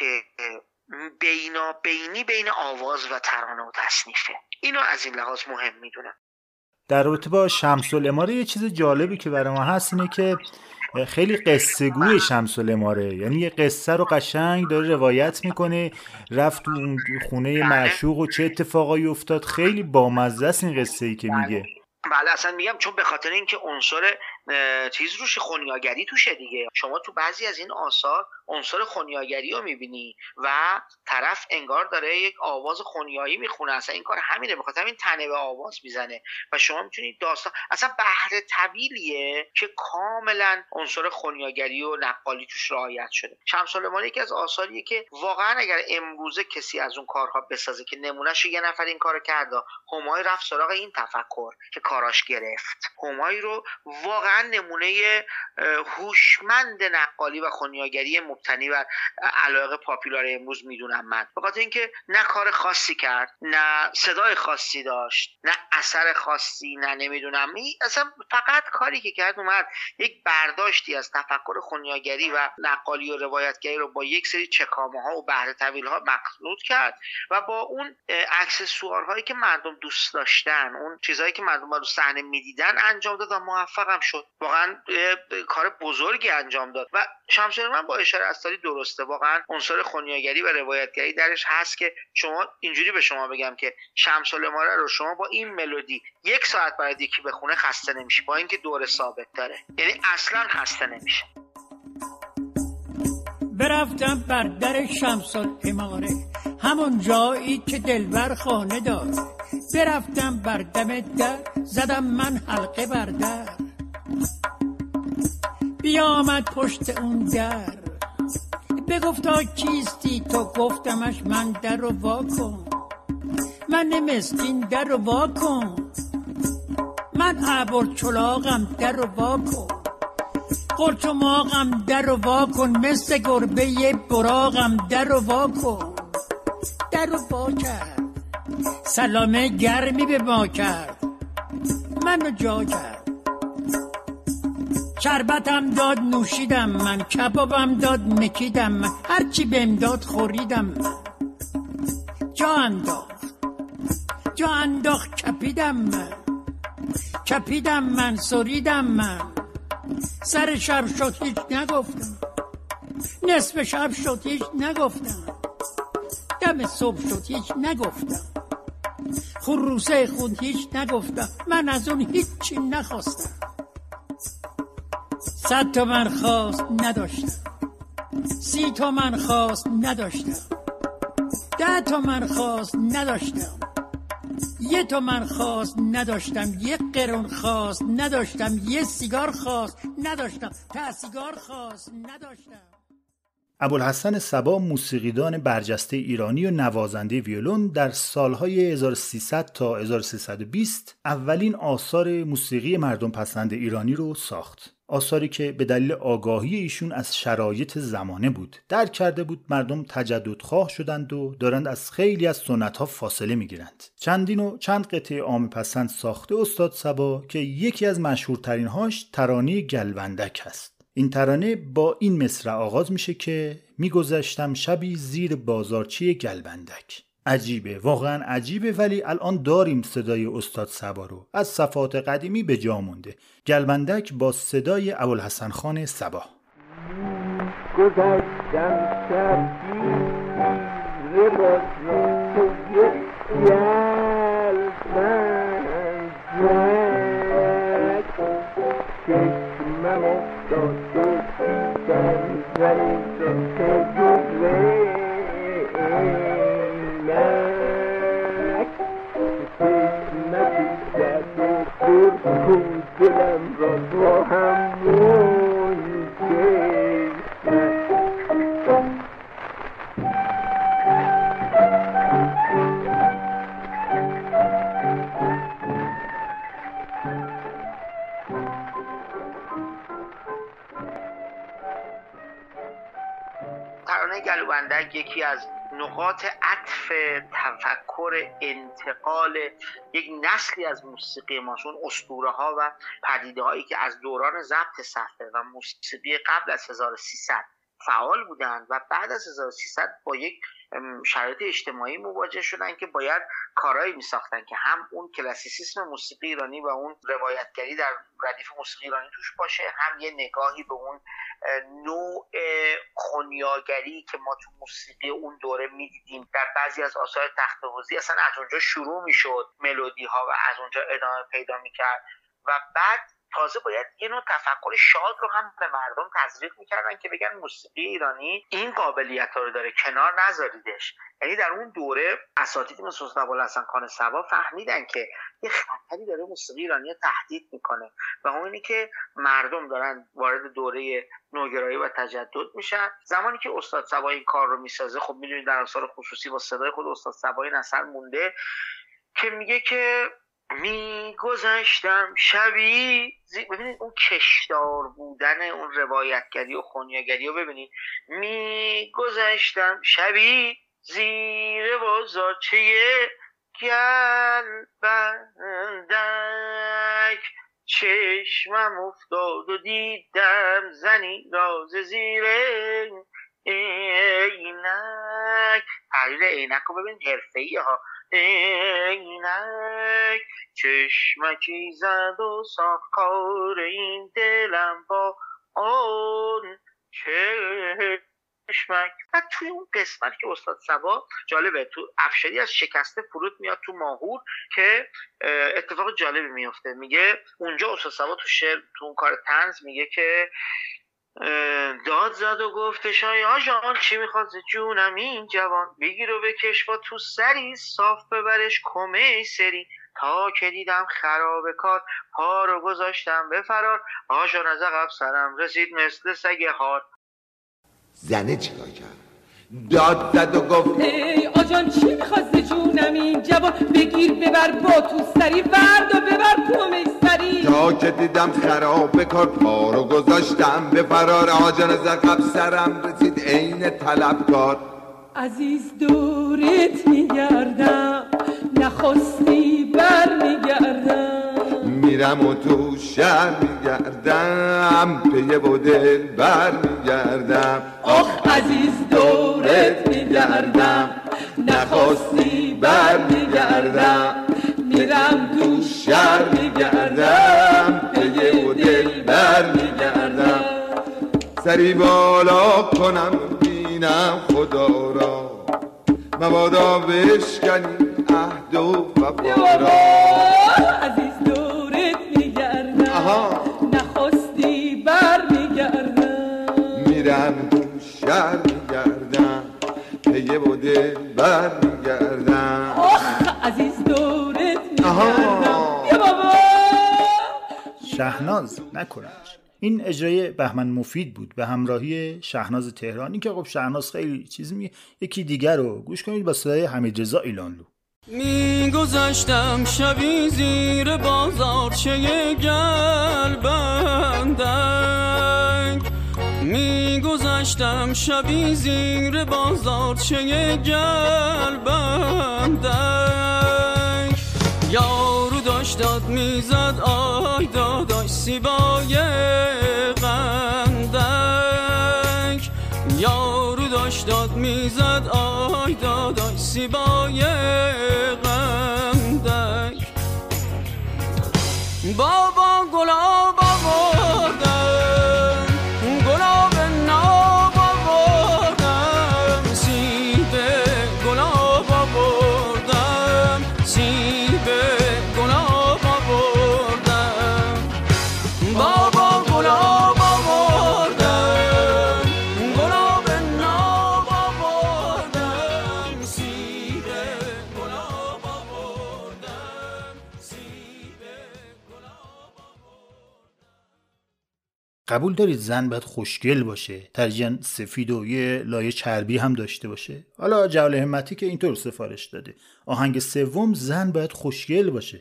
بینابینی بین آواز و ترانه و تصنیفه. اینو از این لحاظ مهم میدونم. در رابطه با شمس العماره یه چیز جالبی که برای ما هست اینه که خیلی قصه گوی شمس العماره، یعنی یه قصه رو قشنگ داره روایت میکنه، رفت اون خونه معشوق و چه اتفاقایی افتاد. خیلی بامزه است این قصه ای که میگه. بله اصلا میگم چون به خاطر اینکه عنصر چیز روش خونیاگری توشه دیگه. شما تو بعضی از این آثار عنصر خونیاگری رو میبینی و طرف انگار داره یک آواز خونیایی میخونه، اصلا این کار همینه، بخاطر همین تنه به آواز میزنه و شما میتونید داستان اصلا بحر طویلیه که کاملا عنصر خونیاگری و نقالی توش رعایت شده. شمس العلماء یکی از آثاریه که واقعا اگر امروزه کسی از اون کارها بسازه که نمونهش یه نفر این کارو کرده، همای رفت سراغ این تفکر که کاراش گرفت. همای رو واقعا نمونه هوشمند نقالی و خونیاگری مبتنی بر علایق پاپولار امروز میدونم من، به خاطر اینکه نه کار خاصی کرد، نه صدای خاصی داشت، نه اثر خاصی، نه نمیدونم اصلا فقط کاری که کرد اومد یک برداشتی از تفکر خونیاگری و نقالی و روایتگری رو با یک سری چکامه ها و بحر طویل ها مخلوط کرد و با اون اکسسوارهایی که مردم دوست داشتن، اون چیزهایی که مردم رو صحنه میدیدن انجام داد و موفقم شد. واقعا کار بزرگی انجام داد و شمس العلماء با اشاره استاری درسته، واقعا عنصر خونیاگری و روایتگری درش هست که شما اینجوری به شما بگم که شمس العلماء رو شما با این ملودی یک ساعت برای یکی بخونه خسته نمیشه، با اینکه دور ثابت داره، یعنی اصلا خسته نمیشه. برفتم بر در شمس العلماء، همون جایی که دلبر خانه داره، برفتم بر دم در، زدم من حلقه بر در، بیامد پشت اون در، بگفتا کیستی تو؟ گفتمش من در رو وا کن، من مسکین در رو وا کن، من عبر چلاغم در رو وا کن، قلچماغم در رو وا کن، مثل گربه براغم در رو وا کن. در رو وا کرد، سلامه گرمی به ما کرد، منو جا کرد، شربتم داد نوشیدم من، کبابم داد مکیدم من، هرچی بهم داد خوریدم من، جا انداخت جا انداخت کپیدم من، کپیدم من، سریدم من، سر شب شد هیچ نگفتم، نصف شب شد هیچ نگفتم، دم صبح شد هیچ نگفتم، خروسه خود هیچ نگفتم، من از اون هیچی نخواستم. صد تومن خواست نداشتم، سی تومن خواست نداشتم، ده تومن خواست نداشتم، یه تومن خواست نداشتم، یه قرون خواست نداشتم، یه سیگار خواست نداشتم، تا سیگار خواست نداشتم. ابوالحسن صبا موسیقیدان برجسته ایرانی و نوازنده ویولون در سالهای هزار و سیصد تا هزار و سیصد و بیست اولین آثار موسیقی مردم پسند ایرانی رو ساخت. آثاری که به دلیل آگاهی ایشون از شرایط زمانه بود، درک کرده بود مردم تجددخواه شدند و دارند از خیلی از سنت‌ها فاصله می‌گیرند. چندین و چند قطعه عامه پسند ساخته استاد صبا که یکی از مشهورترین هاش ترانه گلوندک است. این ترانه با این مصرع آغاز میشه که میگذشتم شبی زیر بازارچی گلوندک. عجیبه، واقعا عجیبه، ولی الان داریم صدای استاد صبا رو، از صفات قدیمی به جا مونده. گلوندک با صدای ابوالحسن خان صبا. گذشتم شبی زیر بازارچی گلوندک، چشمم افتاد و دیدم زنی که جلوه دلم را با همون ترانه گلوندک یکی از نقاط عطف تفکر انتقال یک نسلی از موسیقی ما، اون اسطوره ها و پدیده هایی که از دوران ضبط صفحه و موسیقی قبل از هزار و سیصد فعال بودند و بعد از هزار و سیصد با یک شرایط اجتماعی مواجه شدن که باید کارهایی میساختن که هم اون کلاسیسیسم موسیقی ایرانی و اون روایتگری در ردیف موسیقی ایرانی توش باشه، هم یه نگاهی به اون نوع خنیاگری که ما تو موسیقی اون دوره میدیدیم در بعضی از آثار تخت‌حوزی اصلا از اونجا شروع میشد ملودی ها و از اونجا ادامه پیدا میکرد و بعد تازه باید یه نوع تفکر شاد رو هم به مردم تزریق میکردن که بگن موسیقی ایرانی این قابلیت ها رو داره، کنار نذاریدش. یعنی در اون دوره اساتید مثل استاد ابوالحسن خان صبا فهمیدن که یه خطری داره موسیقی ایرانی تهدید میکنه و اون اینی که مردم دارن وارد دوره نوگرایی و تجدد میشن. زمانی که استاد صبا این کار رو میسازه، خب میدونید در آثار خصوصی با صدای خود استاد صبا این اثر مونده که میگه که می گذشتم شبی زی... ببینید اون کشدار بودن اون روایتگری و خنیاگری رو ببینید. می گذشتم شبی زیر بازارچه گلبندک، چشمم افتاد و دیدم زنی راز زیر عینک. تحریر عینک رو ببینید حرفه‌ای ها. عینک چشمکی زد و ساخت کار این دلم با آن چشمک. و توی اون قسمت که استاد صبا جالبه تو افشاری از شکسته فرود میاد تو ماهور که اتفاق جالبی میفته. میگه اونجا استاد صبا تو شعر تو اون کار طنز میگه که داد زد و گفتش های آجان چی میخواد ز جونم این جوان، بگیر و بکش با تو سری صاف ببرش کمه سری، تا که دیدم خراب کار پا رو گذاشتم به فرار، آجان از عقب سرم رسید مثل سگ هار. زنه چیکار کرد؟ داد زد و گفت ای آجان چی میخواد ز جونم این جوان، بگیر ببر با تو سری ورد و ببر کمه سری، تا که دیدم خراب کار پا رو گذاشتم به فرار، آجان از عقب سرم رسید عین طلبکار. عزیز دورت میگردم نخواستی بر میگردم، میرم و تو شهر میگردم پیه و دل بر میگردم. آخ عزیز دورت میگردم نخواستی بر میگردم، میرم تو شهر میگردم پیه و دل بر میگردم. سری بالا کنم بینم خدا را، مبادا بشکنی عهد و وفا را. عزیز دورت میگردم نخواستی بر میگردم، میرم تو شهر میگردم پیه و دل بر میگردم. آخ عزیز دورت میگردم. بیا بابا شهناز نکنش. این اجرای بهمن مفید بود به همراهی شهناز تهرانی که خب شهناز خیلی چیز می یکی دیگر رو گوش کنید با صدای حمیدرضا ایلانلو. می گذشتم شبی زیر بازارچه گلبندک، می گذشتم شبی زیر بازارچه گلبندک، یارو داشت داد میزد آی داداش سیبای قندک، یارو داشت داد میزد آی داداش سیبای قندک. بابا گلاب آوردم گلاب ناب آوردم، سیب گلاب آوردم سیب گلاب آوردم، بابا گلاب آوردم گلاب ناب آوردم، سیب گلاب آوردم سیب گلاب آوردم. قبول دارید زن باید خوشگل باشه، ترجیحاً سفید و یه لایه چربی هم داشته باشه؟ حالا جلال همتی که اینطور سفارش داده. آهنگ سوم زن باید خوشگل باشه.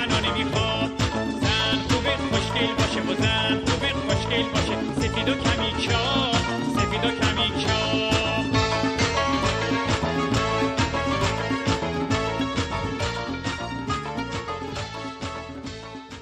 سفید و کمی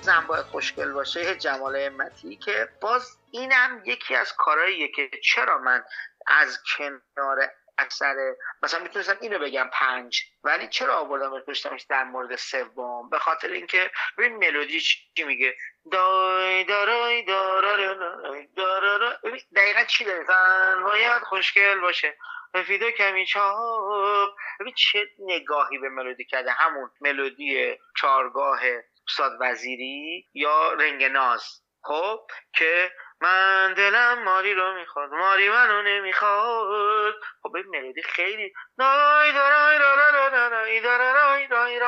زن باید خوشگل باشه جمال همتی که باز اینم یکی از کارهاییه که چرا من از کنار اکثر مثلا میتونستم اینو بگم پنج ولی چرا آوردم گذاشتمش در مورد سوم؟ به خاطر اینکه ببین ملودی چی میگه دای دارای دارای دارای دقیقا چی داره؟ زن باید خوشگل باشه فیدو کمی چاپ. ببین چه نگاهی به ملودی کرده، همون ملودی چارگاه استاد وزیری یا رنگ ناز، خب که من دلم ماری رو میخواد ماری منو نمیخواد. خب این ملودی خیلی دای دارای دارای دارای دارای دارای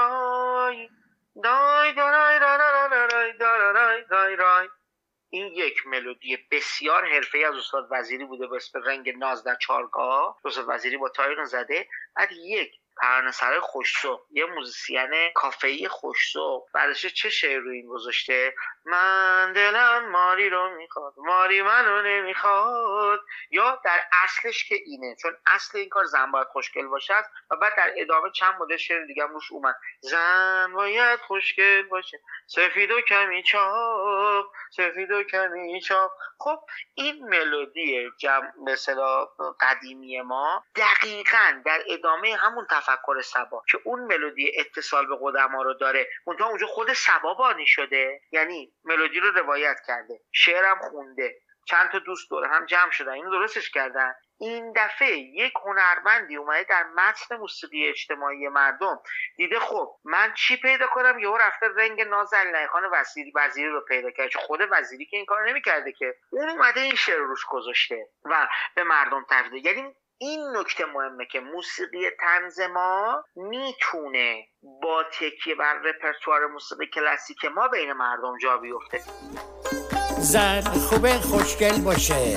دای دارای دارای دارای دارای. این یک ملودی بسیار حرفه‌ای از استاد وزیری بوده به اسم رنگ ناز در چارگاه. استاد وزیری با تایرون زده. بعد یک پرنسرای خوش‌ذوق، یه موزیسین کافه‌ای خوش‌ذوق بعدش چه شعر رو این گذاشته؟ من دلم ماری رو میخواد ماری منو نمیخواد. یا در اصلش که اینه، چون اصل این کار زن باید خوشگل باشه است و بعد در ادامه چند مدل شعر دیگه هم روش اومد. زن باید خوشگل باشه سفید و کمی چاق سفید و کمی چاق. خب این ملودی جمع مثلا قدیمی ما دقیقاً در ادامه همون تفکر صبا که اون ملودی اتصال به قدما رو داره، منتها اونجا خود صبا بانی شده، یعنی ملودی رو روایت کرده، شعرم خونده، چند تا دوست دور هم جمع شدن اینو درستش کردن. این دفعه یک هنرمندی اومده در متن موسیقی اجتماعی مردم دیده خب من چی پیدا کنم، یهو رفته رنگ ناز علیخان وزیری وزیری رو پیدا کرد. خود وزیری که این کار نمی‌کرده که، اون اومده این شعر روش گذاشته و به مردم تفریح. یعنی این نکته مهمه که موسیقی طنز ما میتونه با تکیه بر رپرتوار موسیقی کلاسیک ما بین مردم جا بیفته. زن خوبه خوشگل باشه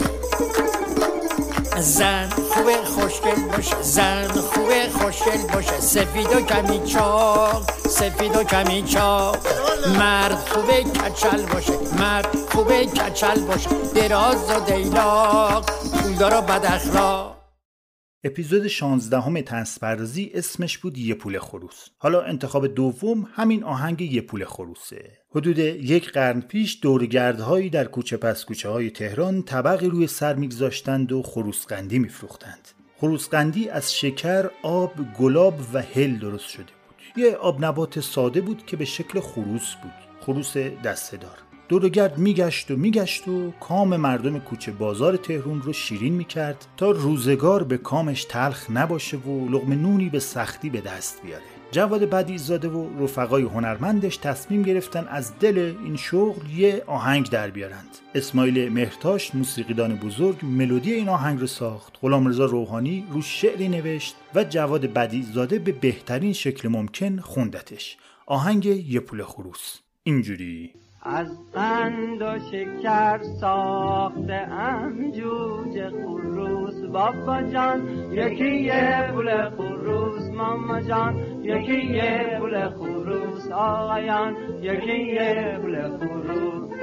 زن خوبه خوشگل باشه زن خوبه خوشگل باشه سفید و کمی چاق سفید و کمی چاق. مرد خوبه کچل باشه مرد خوبه کچل باشه دراز و دیلاق پولدار و بد اخلاق. اپیزود شانزدهم طنز پردازی اسمش بود یه پول خروس. حالا انتخاب دوم همین آهنگ یه پول خروسه. حدود یک قرن پیش دورگردهایی در کوچه پس کوچه های تهران طبقی روی سر میگذاشتند و خروسقندی میفروختند. خروسقندی از شکر، آب، گلاب و هل درست شده بود. یه آب نبات ساده بود که به شکل خروس بود، خروس دسته دار. دورگرد میگشت و میگشت و کام مردم کوچه بازار تهران رو شیرین میکرد تا روزگار به کامش تلخ نباشه و لقمه نونی به سختی به دست بیاره. جواد بدیعزاده و رفقای هنرمندش تصمیم گرفتن از دل این شغل یه آهنگ در بیارند. اسماعیل مهرتاش موسیقیدان بزرگ ملودی این آهنگ رو ساخت، غلامرضا روحانی روش شعری نوشت و جواد بدیعزاده به بهترین شکل ممکن خوندتش. آهنگ یه پول خروس اینجوری: از قند و شکر ساخته ام جوجه خروس بابا جان، یکی یه پول خروس ماما جان، یکی یه پول خروس آقایان، یکی یه پول خروس.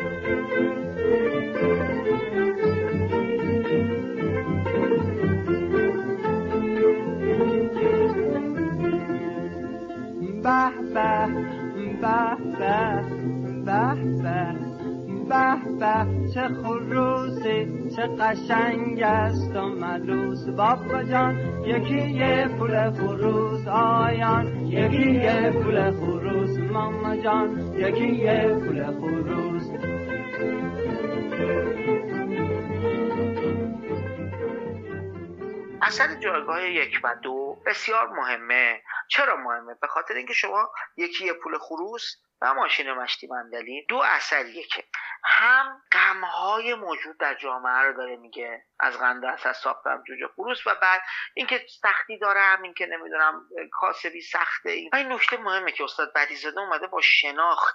به به به به به به به به چه خروسی چه قشنگ است و ملوس بابا جان، یکی یه پول خروس آیان، یکی یه پول خروس ماما جان، یکی یه پول خروس. اثر جایگاه یک و دو بسیار مهمه. چرا مهمه؟ به خاطر اینکه شما یکی یه پول خروس و ماشین مشتی مندلی دو اثریه که هم غم‌های موجود در جامعه رو داره میگه، از قند اساس ساختم جوجه خروس، و بعد اینکه سختی داره، هم اینکه نمیدونم کاسبی سخته. این این نکته مهمه که استاد بدیعزاده اومده با شناخت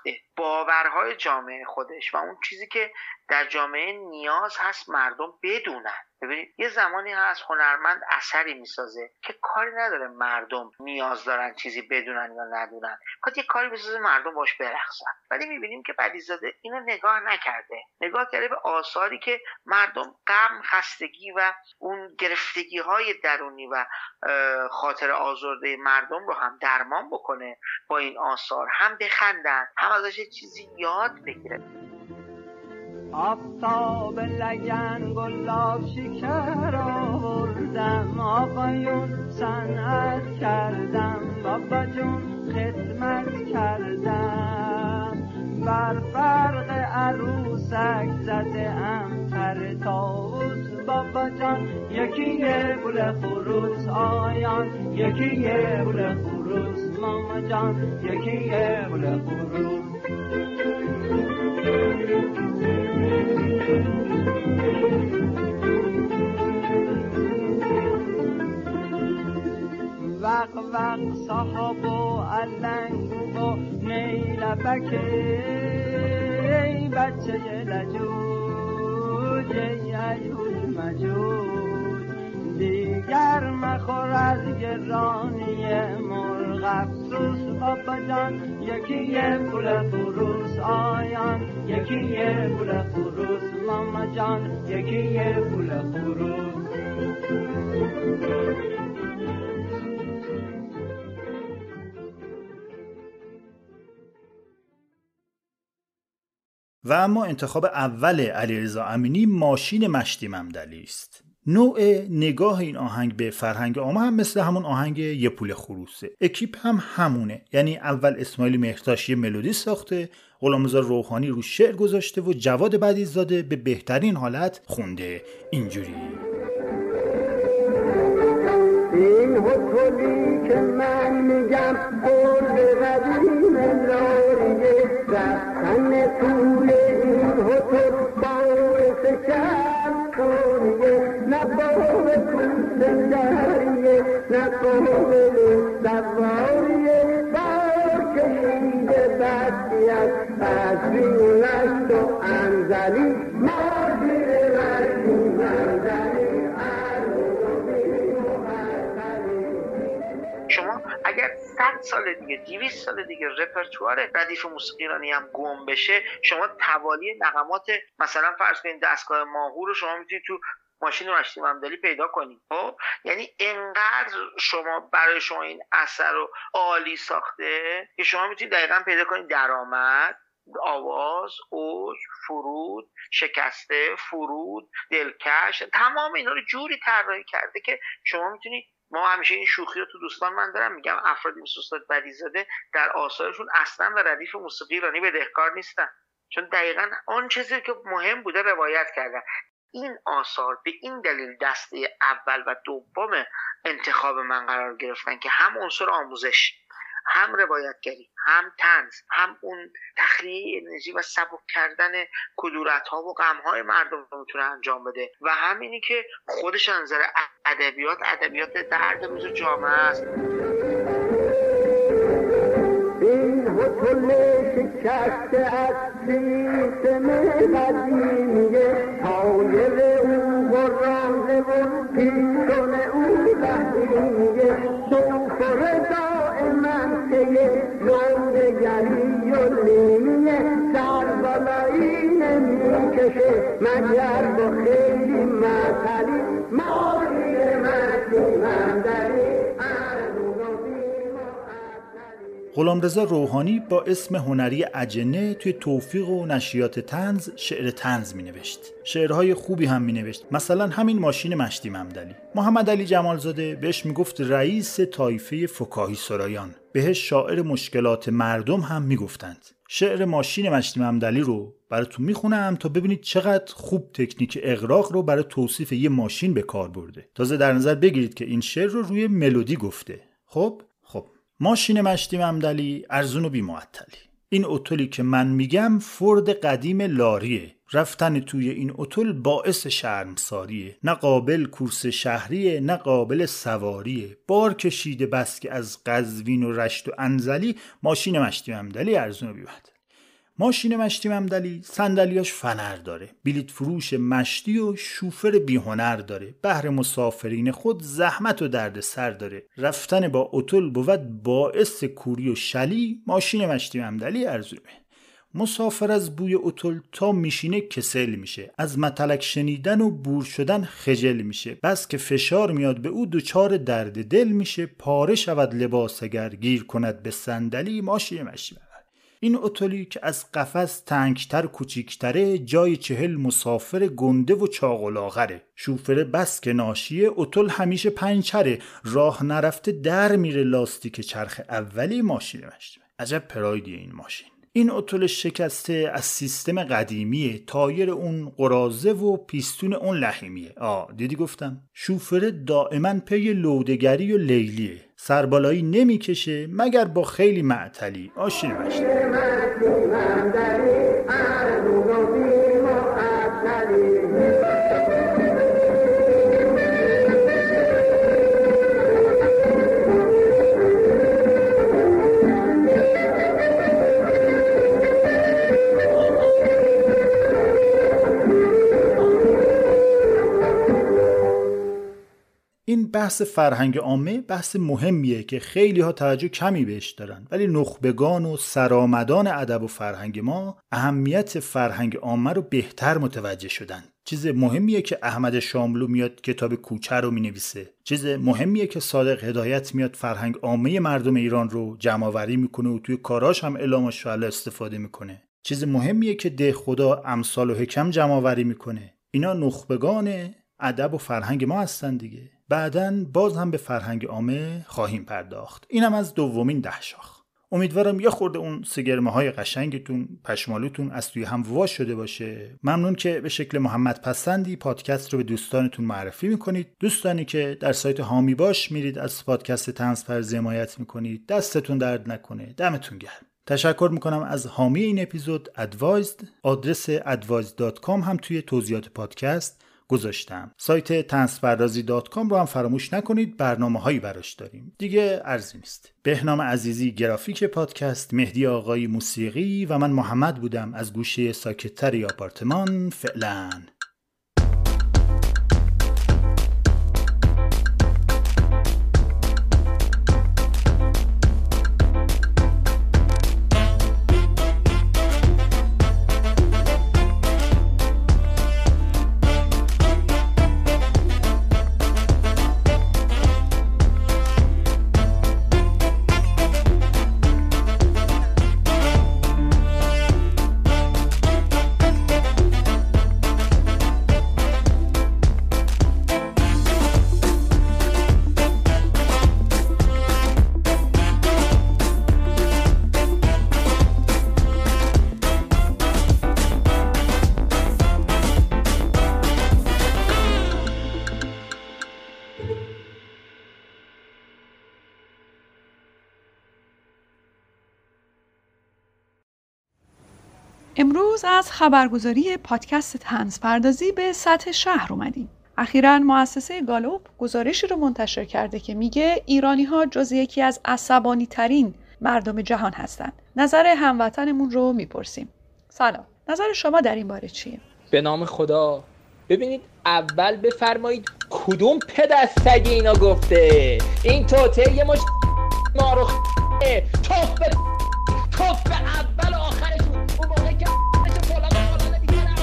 باورهای جامعه خودش و اون چیزی که در جامعه نیاز هست مردم بدونن. ببینید یه زمانی هست هنرمند اثری میسازه که کاری نداره مردم نیاز دارن چیزی بدونن یا ندونن، میخواد یه کاری بسازه مردم باش برقصن. ولی میبینیم که بدیع‌زاده اینو نگاه نکرده، نگاه کرده به آثاری که مردم غم، خستگی و اون گرفتگی های درونی و خاطر آزرده مردم رو هم درمان بکنه با این آثار، هم بخندن هم ازش چیزی یاد بگیره. آفتاب لگن گلاب شکر آوردم، آقایون صنعت کردم، بابا جون خدمت کردم، بر فرق عروسک زده ام پر طاووس، بابا جان یکی یه گل خروس، آیان یکی یه گل خروس، ماما جان یکی یه گل خروس. وق وق صاحب و علنگ و نیلبک، ای بچه لجوج ای ایوج مجوج، دیگر مخور از گرانی مرغ افسوس، بابا جان یکی یه پول فروس، آیان یکی یه پول فروس، ماما جان یکی یه پول فروس. و اما انتخاب اول علیرضا امینی ماشین مشتی ممدلی است. نوع نگاه این آهنگ به فرهنگ عامه هم مثل همون آهنگ یه پول خروسه. اکیپ هم همونه، یعنی اول اسماعیل مهرتاش یه ملودی ساخته، غلامرضا روحانی رو شعر گذاشته و جواد بدیع‌زاده به بهترین حالت خونده اینجوری: این هتلی که من میگم برد قدیم لاریه، رفتن طول این هتل باعث کمکاریه، نه باب کوسندریه نه قابل سواریه، بار کشیده بدیت از بینشت و انزلی، مادر مردی منزلی. شما اگر صد سال دیگه دویست سال دیگه رپرتوار ردیف موسیقی ایرانی هم گم بشه، شما توالی نغمات مثلا فرض کنید دستگاه ماهور رو شما میتونید تو ماشین مشتی ممدلی پیدا کنید. خب یعنی انقدر شما برای شما این اثر رو عالی ساخته که شما میتونید دقیقاً پیدا کنید درآمد، آواز، اوج، فرود، شکسته، فرود، دلکش، تمام اینا رو جوری طراحی کرده که شما میتونید. ما همیشه این شوخی رو تو دوستان من دارم میگم افرادی مثل استاد بدیع‌زاده در آثارشون اصلا و ردیف موسیقی ایرانی بدهکار نیستن، چون دقیقاً آن چیزی که مهم بوده روایت کردن. این آثار به این دلیل دسته اول و دوم انتخاب من قرار گرفتن که هم عنصر آموزش، هم روایتگری، هم طنز، هم اون تخلیه انرژی و سبک کردن کدورت‌ها و غم‌های مردم رو میتونه انجام بده، و همینی که خودش از نظر ادبیات ادبیات درد روز جامعه است. این هتل شکسته از سیستم قدیمیه، حایل او برانه و پیشون او رحمیه، سوفر دائما که نوزگری و لیمیه، سربالایی نمیکشه مگر با خیلی مثلی، ماهی مردی مندری. غلامرضا روحانی با اسم هنری اجنه توی توفیق و نشریات طنز شعر طنز می نوشت. شعرهای خوبی هم می نوشت، مثلا همین ماشین مشتی ممدلی. محمد علی جمالزاده بهش می گفت رئیس طایفه فکاهی سرایان، بهش شاعر مشکلات مردم هم می گفتند. شعر ماشین مشتی ممدلی رو براتون می خونم تا ببینید چقدر خوب تکنیک اغراق رو برای توصیف یه ماشین به کار برده. تازه در نظر بگیرید که این شعر رو روی ملودی گفته. خب خب ماشین مشتی ممدلی ارزون و بی معطلی. این اتولی که من میگم فورد قدیم لاریه، رفتن توی این اتول باعث شرمساریه، نه قابل کورس شهریه نه قابل سواریه، بار کشیده بس که از قزوین و رشت و انزلی، ماشین مشتی ممدلی ارزون و بی معطلی. ماشین مشتی ممدلی صندلیاش فنر داره، بلیط فروش مشتی و شوفر بیهنر داره، بهر مسافرین خود زحمت و درد سر داره، رفتن با اتول بود باعث کوری و شلی، ماشین مشتی ممدلی ارزومه. مسافر از بوی اتول تا میشینه کسل میشه، از متلک شنیدن و بور شدن خجل میشه، بس که فشار میاد به او دوچار درد دل میشه، پاره شود لباس اگر گیر کند به صندلی، ماشین مشتی ممدلی. این اتولی که از قفس تنگتر کوچیکتره، جای چهل مسافر گنده و چاق و لاغره، شوفر بس که ناشیه، اتول همیشه پنچره، راه نرفته در میره لاستیک چرخ اولی، ماشین مشتی ممدلی. عجب پرایدیه این ماشین. این اتول شکسته از سیستم قدیمیه، تایر اون قرازه و پیستون اون لحیمیه. آه دیدی گفتم؟ شوفر دائما پی لودگری و لیلیه، سربالایی نمیکشه مگر با خیلی معطلی. ماشین مشتی این بحث فرهنگ عامه بحث مهمیه که خیلی ها توجه کمی بهش دارن، ولی نخبگان و سرآمدان ادب و فرهنگ ما اهمیت فرهنگ عامه رو بهتر متوجه شدن. چیز مهمیه که احمد شاملو میاد کتاب کوچه رو مینویسه، چیز مهمیه که صادق هدایت میاد فرهنگ عامه مردم ایران رو جمع آوری میکنه و توی کاراش هم اعلام الشعله استفاده میکنه، چیز مهمیه که ده خدا امثال و حکم جمع آوری میکنه. اینا نخبگان ادب و فرهنگ ما هستن دیگه. بعدن باز هم به فرهنگ عامه خواهیم پرداخت. اینم از دومین ده شاخ. امیدوارم یه خورده اون سگرمه های قشنگتون پشمالوتون از توی هم واش شده باشه. ممنون که به شکل محمد پسندی پادکست رو به دوستانتون معرفی میکنید. دوستانی که در سایت هامی باش میرید از پادکست طنز فرضی حمایت میکنید، دستتون درد نکنه، دمتون گرم. تشکر میکنم از حامی این اپیزود ادوایزد. آدرس ادوایزد دات کام هم توی توضیحات پادکست گذاشتم. سایت طنز پردازی دات کام رو هم فراموش نکنید، برنامه‌هایی براش داریم. دیگه ارزی نیست. بهنام عزیزی گرافیک پادکست، مهدی آقای موسیقی و من محمد بودم از گوشه ساکت‌تری آپارتمان. فعلاً. امروز از خبرگزاری پادکست طنز پردازی به سطح شهر اومدیم. اخیراً مؤسسه گالوب گزارشی رو منتشر کرده که میگه ایرانی‌ها جز یکی از عصبانی ترین مردم جهان هستند. نظر هموطنمون رو میپرسیم. سلام. نظر شما در این باره چیه؟ به نام خدا. ببینید اول بفرمایید کدوم پدر سگ اینا گفته؟ این توته یه مش ما رو توف به توف به اول و آخرشون. اون موقع که فلان فلان نمی‌کنه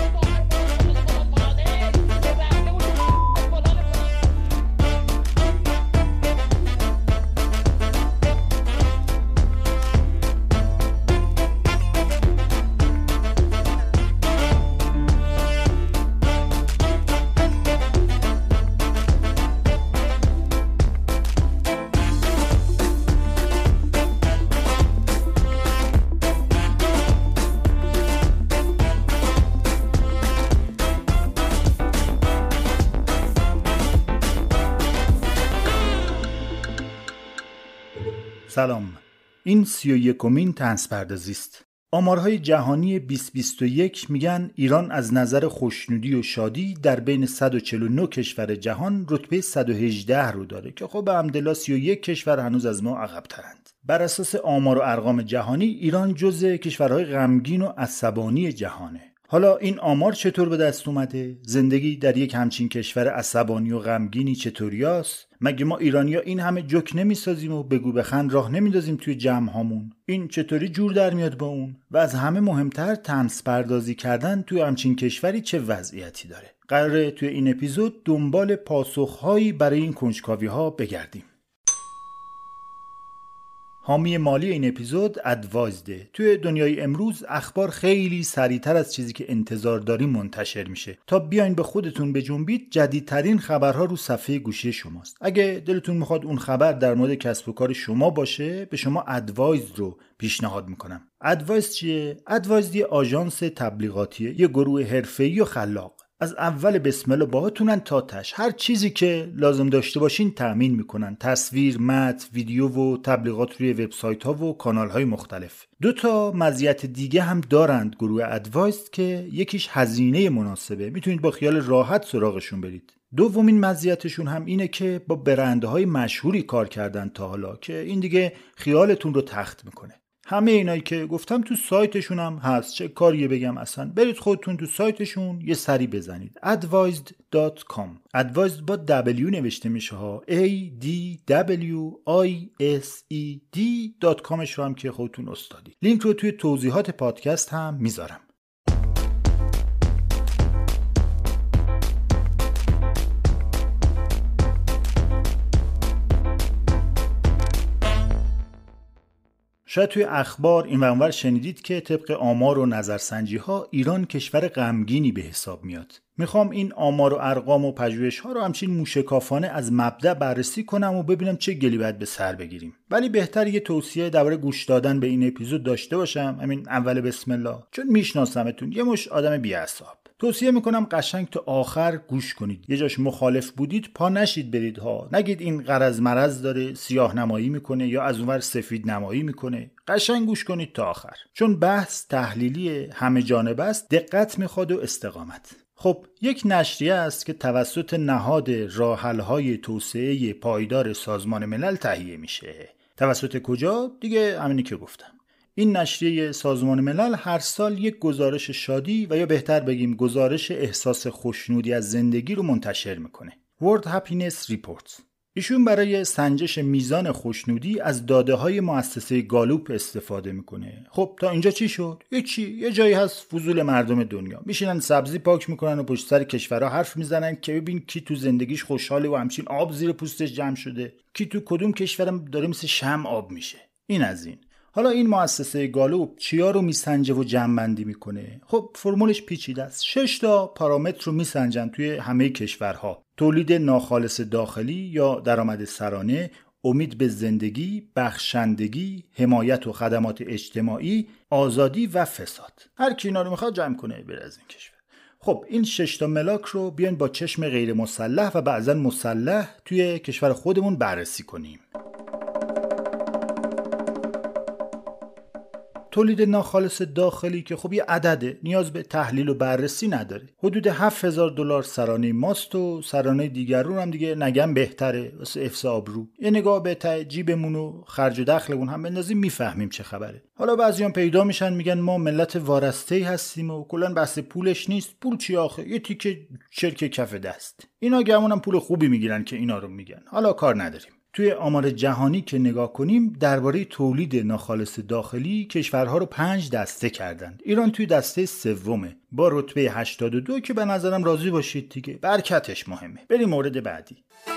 سلام. این سی و یکمین طنز پردازی است. آمارهای جهانی بیست بیست و یک میگن ایران از نظر خوشنودی و شادی در بین صد و چهل و نه کشور جهان رتبه صد و هجده رو داره که خب به الحمدلله سی و یک کشور هنوز از ما عقب ترند. بر اساس آمار و ارقام جهانی ایران جزو کشورهای غمگین و عصبانی جهانه. حالا این آمار چطور به دست اومده؟ زندگی در یک همچین کشور عصبانی و غمگینی چطوریاست؟ مگه ما ایرانی‌ها این همه جوک نمی‌سازیم و بگو بخند راه نمی‌ندازیم توی جمع هامون؟ این چطوری جور در میاد با اون؟ و از همه مهمتر طنز پردازی کردن توی همچین کشوری چه وضعیتی داره؟ قراره توی این اپیزود دنبال پاسخ‌هایی برای این کنجکاوی‌ها بگردیم. حامی مالی این اپیزود ادوایزده. توی دنیای امروز اخبار خیلی سریعتر از چیزی که انتظار داریم منتشر میشه. تا بیاین به خودتون بجنبید جدیدترین خبرها رو صفحه گوشی شماست. اگه دلتون میخواد اون خبر در مورد کسب و کار شما باشه، به شما ادوایز رو پیشنهاد میکنم. ادوایز چیه؟ ادوایز یه آژانس تبلیغاتیه، یه گروه حرفه‌ای و خلاق. از اول بسم الله باهاتونن تا تش. هر چیزی که لازم داشته باشین تأمین میکنن. تصویر، متن، ویدیو و تبلیغات روی وبسایت ها و کانال های مختلف. دو تا مزیت دیگه هم دارند گروه ادوایز که یکیش هزینه مناسبه. میتونید با خیال راحت سراغشون برید. دومین مزیتشون هم اینه که با برندهای مشهوری کار کردن تا حالا که این دیگه خیالتون رو تخت میکنه. همه اینایی که گفتم تو سایتشون هم هست. چه کاریه بگم اصلا. برید خودتون تو سایتشون یه سری بزنید. ادوایزد دات کام. ادوایزد با دبلیو نوشته میشه ها. A D W I S E D دات کامش رو هم که خودتون استادی. لینک رو توی توضیحات پادکست هم میذارم. شاید توی اخبار این و اونور شنیدید که طبق آمار و نظرسنجی ها ایران کشور غمگینی به حساب میاد. میخوام این آمار و ارقام و پژوهش ها رو همچین موشکافانه از مبدأ بررسی کنم و ببینم چه گلی باید به سر بگیریم. ولی بهتر یه توصیه درباره گوش دادن به این اپیزود داشته باشم. همین اول بسم الله، چون میشناسمتون یه مش آدم بی‌اعصاب. توصیه میکنم قشنگ تا آخر گوش کنید. یه جاش مخالف بودید پا نشید برید ها. نگید این غرض مرض داره، سیاه نمایی میکنه یا از اونور سفید نمایی میکنه. قشنگ گوش کنید تا آخر، چون بحث تحلیلی همه جانبه است، دقت میخواد و استقامت. خب یک نشریه است که توسط نهاد راه‌حل‌های توسعه پایدار سازمان ملل تهیه میشه. توسط کجا؟ دیگه همینی که گفتم. این نشریه سازمان ملل هر سال یک گزارش شادی و یا بهتر بگیم گزارش احساس خوشنودی از زندگی رو منتشر میکنه. World Happiness Report. ایشون برای سنجش میزان خوشنودی از داده‌های مؤسسه گالوپ استفاده میکنه. خب تا اینجا چی شد؟ هیچی. یه جایی هست فضول مردم دنیا میشینن سبزی پاک میکنن و پشت سر کشورها حرف میزنن که ببین کی تو زندگیش خوشحاله و همچین آب زیر پوستش جمع شده، کی تو کدوم کشورم داره مثل شمع آب میشه. این از این. حالا این مؤسسه گالوپ چیا رو میسنجه و جمع‌بندی میکنه؟ خب فرمولش پیچیده است. شش تا پارامتر رو میسنجن توی همه کشورها. تولید ناخالص داخلی یا درآمد سرانه، امید به زندگی، بخشندگی، حمایت و خدمات اجتماعی، آزادی و فساد. هر کی اینا رو میخواد جمع کنه بره از این کشور. خب این شش تا ملاک رو بیاین با چشم غیر مسلح و بعضا مسلح توی کشور خودمون بررسی کنیم. تولید ناخالص داخلی که خب یه عدده، نیاز به تحلیل و بررسی نداره. حدود هفت هزار دلار سرانه ماست و سرانه دیگر رو هم دیگه نگم بهتره واسه افسا آبرو. یه نگاه به ته جیبمون و خرج و دخلمون هم بندازیم میفهمیم چه خبره. حالا بعضیان پیدا میشن میگن ما ملت وارسته‌ای هستیم و کلا بحث پولش نیست. پول چی آخه؟ یه تیکه چرک کف دست. اینا گمونم پول خوبی میگیرن که اینا رو میگن. حالا کار نداریم. توی آمار جهانی که نگاه کنیم درباره تولید ناخالص داخلی کشورها رو پنج دسته کردند. ایران توی دسته سومه با رتبه هشتاد و دو که به نظرم راضی باشید دیگه. برکتش مهمه. بریم مورد بعدی.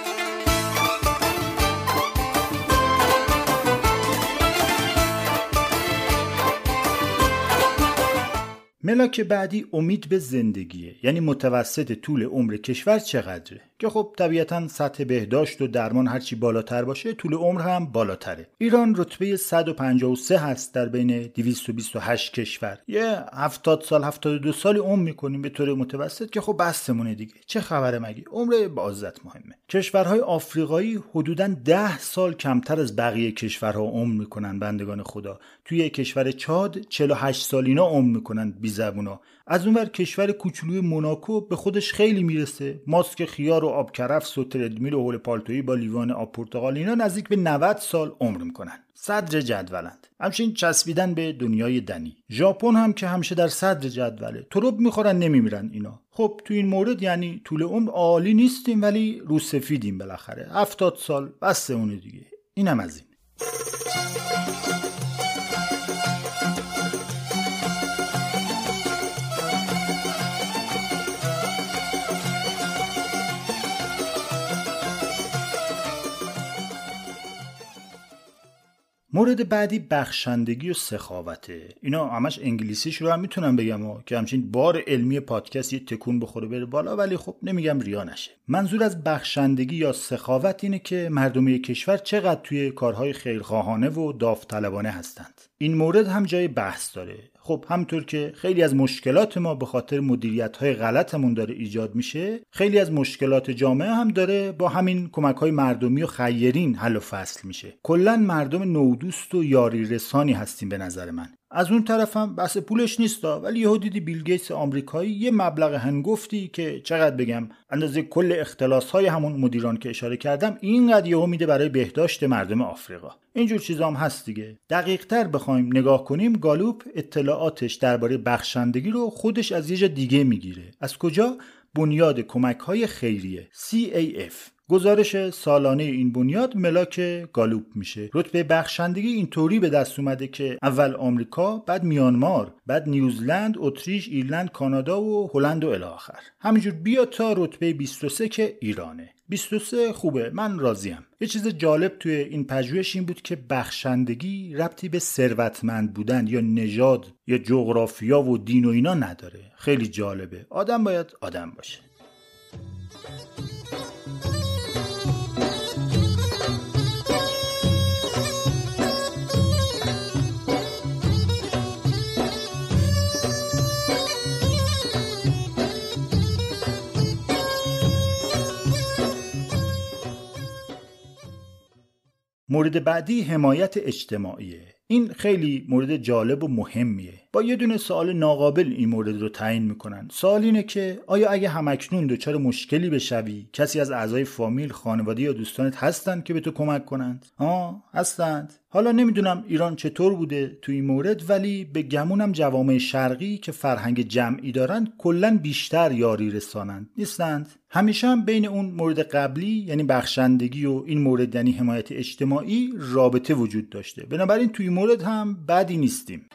ملاک بعدی امید به زندگیه، یعنی متوسط طول عمر کشور چقدره، که خب طبیعتاً سطح بهداشت و درمان هرچی بالاتر باشه طول عمر هم بالاتره. ایران رتبه صد و پنجاه و سه هست در بین دویست و بیست و هشت کشور. یه هفتاد سال هفتاد و دو سال عمر میکنیم به طور متوسط که خب بسمونه دیگه. چه خبره مگه؟ عمر بازت مهمه. کشورهای آفریقایی حدوداً ده سال کمتر از بقیه کشورها عمر میکنن بندگان خدا. توی کشور چاد چهل و هشت سال اینا عمر میکنن بی زبونا. از اونور کشور کوچولوی موناکو به خودش خیلی میرسه. ماسک خیار و آب کرفس و تردمیل و حول پالتویی با لیوان آب پرتقال اینا نزدیک به نود سال عمر میکنن. صدر جدولند. همچنین چسبیدن به دنیای دنی. ژاپن هم که همیشه در صدر جدوله. تروب میخورن نمیمیرن اینا. خب تو این مورد یعنی طول عمر عالی نیستیم ولی رو سفیدیم بالاخره. هفتاد سال بس اونه دیگه. اینم از این. مورد بعدی بخشندگی و سخاوته. اینا همش انگلیسیش رو هم میتونم بگم ها که همچنین بار علمی پادکست یه تکون بخوره بره بالا، ولی خب نمیگم ریا نشه. منظور از بخشندگی یا سخاوت اینه که مردم کشور چقدر توی کارهای خیرخواهانه و داوطلبانه هستند. این مورد هم جای بحث داره. خب همونطور که خیلی از مشکلات ما به خاطر مدیریت‌های غلطمون داره ایجاد میشه، خیلی از مشکلات جامعه هم داره با همین کمک‌های مردمی و خیرین حل و فصل میشه. کلاً مردم نودوست و یاری رسانی هستیم به نظر من. از اون طرف هم بحث پولش نیستا، ولی یهو دیدی بیل گیتس آمریکایی یه مبلغ هنگفتی که چقدر بگم اندازه کل اختلاس‌های همون مدیران که اشاره کردم اینقدر یهو میده برای بهداشت مردم آفریقا. اینجور چیزا هم هست دیگه. دقیق‌تر بخوایم نگاه کنیم، گالوپ اطلاعاتش درباره بخشندگی رو خودش از یه جا دیگه میگیره. از کجا؟ بنیاد کمک‌های خیریه سی ای اف. گزارش سالانه این بنیاد ملاک گالوپ میشه. رتبه بخشندگی اینطوری به دست اومده که اول آمریکا، بعد میانمار، بعد نیوزلند، اتریش، ایرلند، کانادا و هلند و الی آخر. همینجور بیا تا رتبه بیست و سه که ایرانه. بیست و سه خوبه، من راضیم. یه چیز جالب توی این پژوهش این بود که بخشندگی ربطی به ثروتمند بودن یا نژاد یا جغرافیا و دین و اینا نداره. خیلی جالبه. آدم باید آدم باشه. مورد بعدی حمایت اجتماعیه. این خیلی مورد جالب و مهمیه. با یه دونه سوال ناقابل این مورد رو تعیین میکنن. سوال اینه که آیا اگه همکنون دچار مشکلی بشوی، کسی از اعضای فامیل، خانواده یا دوستانت هستن که به تو کمک کنند؟ آه هستند. حالا نمیدونم ایران چطور بوده تو این مورد، ولی به گمونم جوامع شرقی که فرهنگ جمعی دارن کلن بیشتر یاری رسانند. نیستند؟ همیشه هم بین اون مورد قبلی یعنی بخشندگی و این مورد یعنی حمایت اجتماعی رابطه وجود داشته. بنابراین توی این مورد هم بدی نیستیم.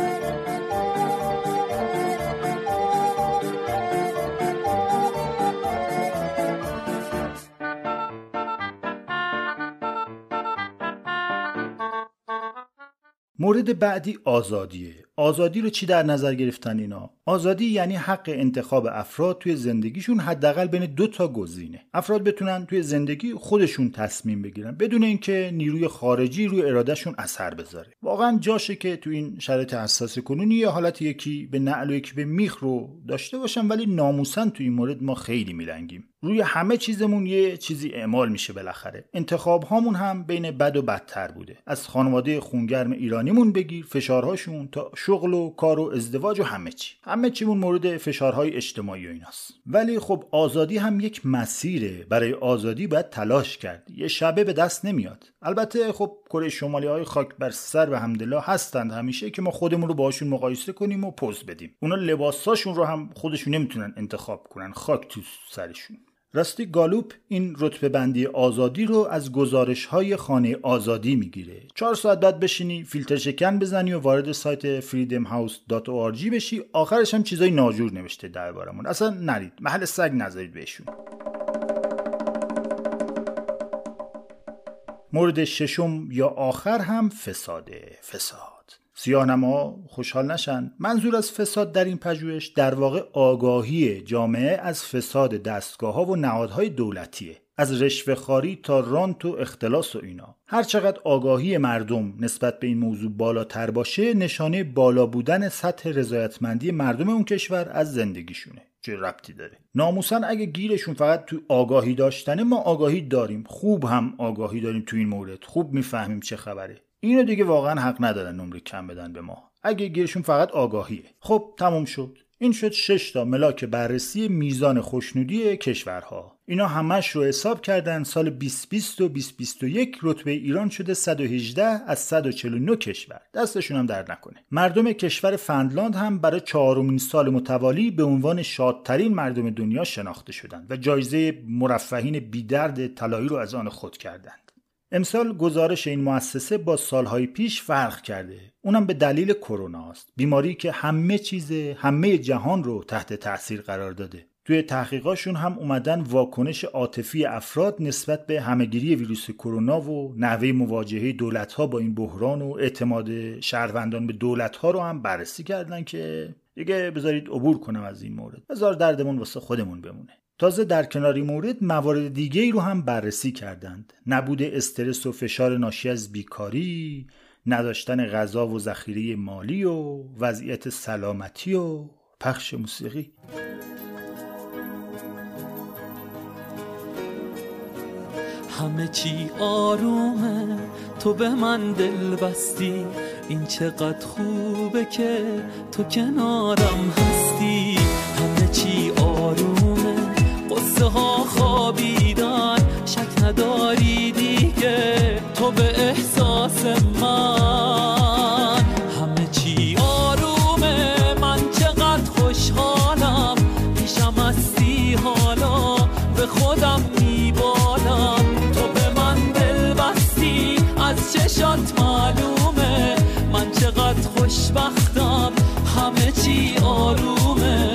مورد بعدی آزادیه. آزادی رو چی در نظر گرفتن اینا؟ آزادی یعنی حق انتخاب افراد توی زندگیشون حداقل بین دو تا گزینه. افراد بتونن توی زندگی خودشون تصمیم بگیرن بدون اینکه نیروی خارجی روی ارادهشون اثر بذاره. واقعا جاشه که تو این شرایط حساس کنونی یه حالت یکی به نعل و یکی به میخ رو داشته باشن، ولی ناموسن تو این مورد ما خیلی میلنگیم. روی همه چیزمون یه چیزی اعمال میشه بالاخره. انتخاب هامون هم بین بد و بدتر بوده. از خانواده خونگرم ایرانیمون بگیر، فشارهاشون تا شغل و کار و ازدواج و همه چی. همه چیمون مورد فشارهای اجتماعی و ایناست. ولی خب آزادی هم یک مسیره. برای آزادی باید تلاش کرد. یه شبه به دست نمیاد. البته خب کره شمالی های خاک بر سر به حمدالله هستند همیشه که ما خودمون رو باهاشون مقایسه کنیم و پوز بدیم. اونا لباساشون رو هم خودشون نمیتونن انتخاب کنن. خاک تو سرشون. راستی گالوپ این رتبه بندی آزادی رو از گزارش‌های خانه آزادی میگیره. چهار ساعت بعد بشینی فیلتر شکن بزنی و وارد سایت فریدم هاوس دات او آر جی بشی، آخرش هم چیزای ناجور نوشته دربارمون. اصلا نرید، محل سگ نذارید بهشون. مورد ششم یا آخر هم فساده. فساد. سیاه‌نما خوشحال نشن. منظور از فساد در این پژوهش در واقع آگاهی جامعه از فساد دستگاه‌ها و نهادهای دولتیه. از رشوه‌خواری تا رانت و اختلاس و اینا. هر چقدر آگاهی مردم نسبت به این موضوع بالاتر باشه، نشانه بالا بودن سطح رضایتمندی مردم اون کشور از زندگیشونه. چه ربطی داره؟ ناموسن اگه گیرشون فقط تو آگاهی داشتنه، ما آگاهی داریم. خوب هم آگاهی داریم تو این مورد. خوب میفهمیم چه خبره. اینو دیگه واقعا حق ندارن نمره کم بدن به ما اگه گیرشون فقط آگاهیه. خب تموم شد. این شد شش تا ملاک بررسی میزان خوشنودی کشورها. اینا همش رو حساب کردن. سال بیست بیست و بیست بیست و یک رتبه ایران شده صد و هجده از صد و چهل و نه کشور. دستشون هم درد نکنه. مردم کشور فنلاند هم برای چهارمین سال متوالی به عنوان شادترین مردم دنیا شناخته شدند و جایزه مرفهین بی‌درد طلایی رو از آن خود کردند. امسال گزارش این مؤسسه با سالهای پیش فرق کرده. اونم به دلیل کرونا است. بیماری که همه چیز همه جهان رو تحت تأثیر قرار داده. توی تحقیقاشون هم اومدن واکنش عاطفی افراد نسبت به همهگیری ویروس کرونا و نحوه مواجهه دولت‌ها با این بحران و اعتماد شهروندان به دولت‌ها رو هم بررسی کردن که دیگه بذارید عبور کنم از این مورد. بذار دردمون واسه خودمون بمونه. تازه در کنار این مورد موارد دیگه‌ای رو هم بررسی کردند. نبود استرس و فشار ناشی از بیکاری، نداشتن غذا و ذخیره مالی و وضعیت سلامتی و پخش موسیقی. همه چی آرومه، تو به من دل بستی، این چقدر خوبه که تو کنارم هستی. همه چی آرومه، قصه ها خوابیدن، شک نداری دیگه تو به احساس من. همه چی آرومه، من چقدر خوشحالم، پیشم هستی حالا به خودم میبالم. از چشات معلومه من چقدر خوشبختم، همه چی آرومه.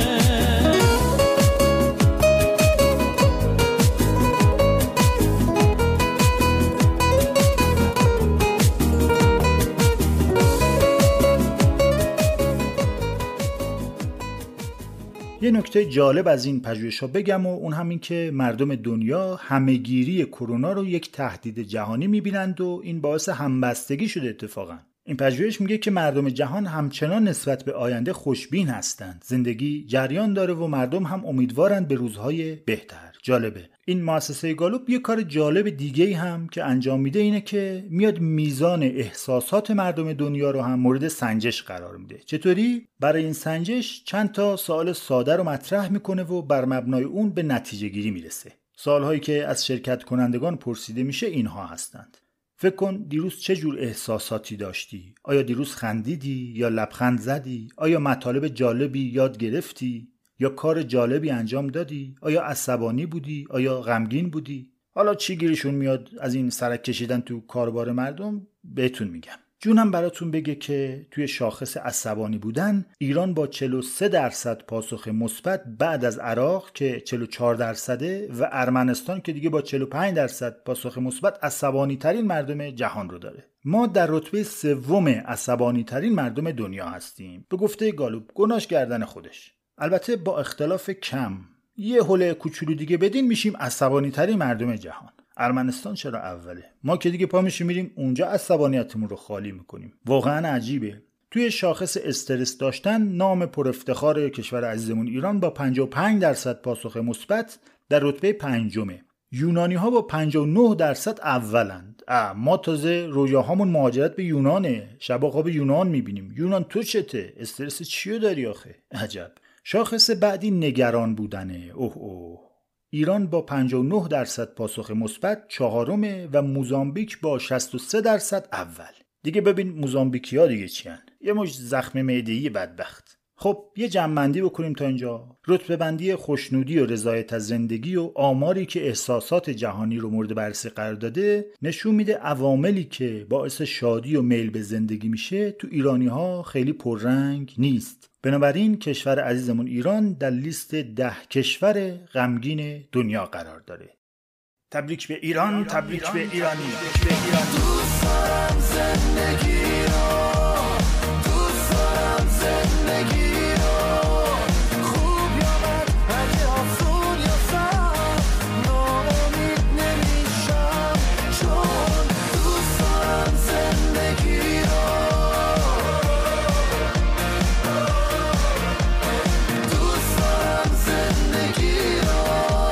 یه نکته جالب از این پژوهش‌ها بگم و اون همین که مردم دنیا همه‌گیری کرونا رو یک تهدید جهانی می‌بینند و این باعث همبستگی شده اتفاقاً. این پژوهش میگه که مردم جهان همچنان نسبت به آینده خوشبین هستند. زندگی جریان داره و مردم هم امیدوارند به روزهای بهتر. جالبه. این مؤسسه گالوپ یه کار جالب دیگه‌ای هم که انجام میده اینه که میاد میزان احساسات مردم دنیا رو هم مورد سنجش قرار میده. چطوری؟ برای این سنجش چند تا سوال ساده رو مطرح میکنه و بر مبنای اون به نتیجه گیری میرسه. سوالهایی که از شرکت کنندگان پرسیده میشه اینها هستند. فکر کن دیروز چه جور احساساتی داشتی؟ آیا دیروز خندیدی یا لبخند زدی؟ آیا مطالب جالبی یاد گرفتی؟ یا کار جالبی انجام دادی؟ آیا عصبانی بودی؟ آیا غمگین بودی؟ حالا چی گیرشون میاد از این سرک کشیدن تو کاربار مردم؟ بهتون میگم. جونم براتون بگه که توی شاخص عصبانی بودن ایران با چهل و سه درصد پاسخ مثبت بعد از عراق که چهل و چهار درصده و ارمنستان که دیگه با چهل و پنج درصد پاسخ مثبت عصبانی ترین مردم جهان رو داره. ما در رتبه سوم عصبانی ترین مردم دنیا هستیم. به گفته گالوپ گناهش گردن خودش. البته با اختلاف کم. یه هوله کوچولو دیگه بدین میشیم عصبانی ترین مردم جهان. ارمنستان چرا اوله؟ ما که دیگه پا میشیم میریم اونجا عصبانیتمون رو خالی میکنیم. واقعا عجیبه. توی شاخص استرس داشتن نام پر افتخار کشور عزیزمون ایران با پنجاه و پنج درصد پاسخ مثبت در رتبه پنجمه. یونانی ها با پنجاه و نه درصد اولند. ما تازه رویاهامون مهاجرت به یونانه. شب خواب یونان میبینیم. یونان تو چته؟ استرس چیو داری آخه؟ عجب. شاخص بعدی نگران بودنه. اوه اوه. ایران با پنجاه و نه درصد پاسخ مثبت چهارمه و موزامبیک با شصت و سه درصد اول. دیگه ببین موزامبیکی‌ها دیگه چیان؟ یه مش زخم معده‌ای بدبخت. خب یه جمع‌بندی بکنیم تا اینجا. رتبه بندی خوشنودی و رضایت از زندگی و آماری که احساسات جهانی رو مورد بررسی قرار داده نشون میده عواملی که باعث شادی و میل به زندگی میشه تو ایرانی‌ها خیلی پررنگ نیست. بنابراین کشور عزیزمون ایران در لیست ده کشور غمگین دنیا قرار داره. تبریک به ایران، تبریک به ایرانی. دوست دارم زندگی رو، دوست دارم زندگی رو، خوب یا بد، اگه آسون یا سخت، ناامید نمیشم چون دوست دارم زندگی رو، دوست دارم زندگی رو.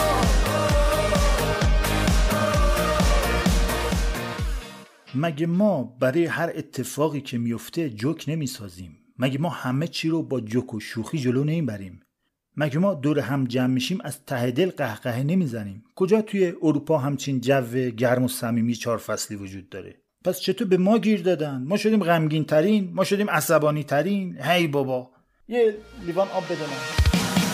مگه ما برای هر اتفاقی که میفته جوک نمیسازیم؟ مگه ما همه چی رو با جوک و شوخی جلو نمیبریم؟ مگه ما دور هم جمع میشیم از ته دل قهقه نمیزنیم؟ کجا توی اروپا همچین جو گرم و صمیمی چهار فصلی وجود داره؟ پس چطور به ما گیر دادن؟ ما شدیم غمگین ترین، ما شدیم عصبانی ترین. هی بابا یه لیوان آب بده من.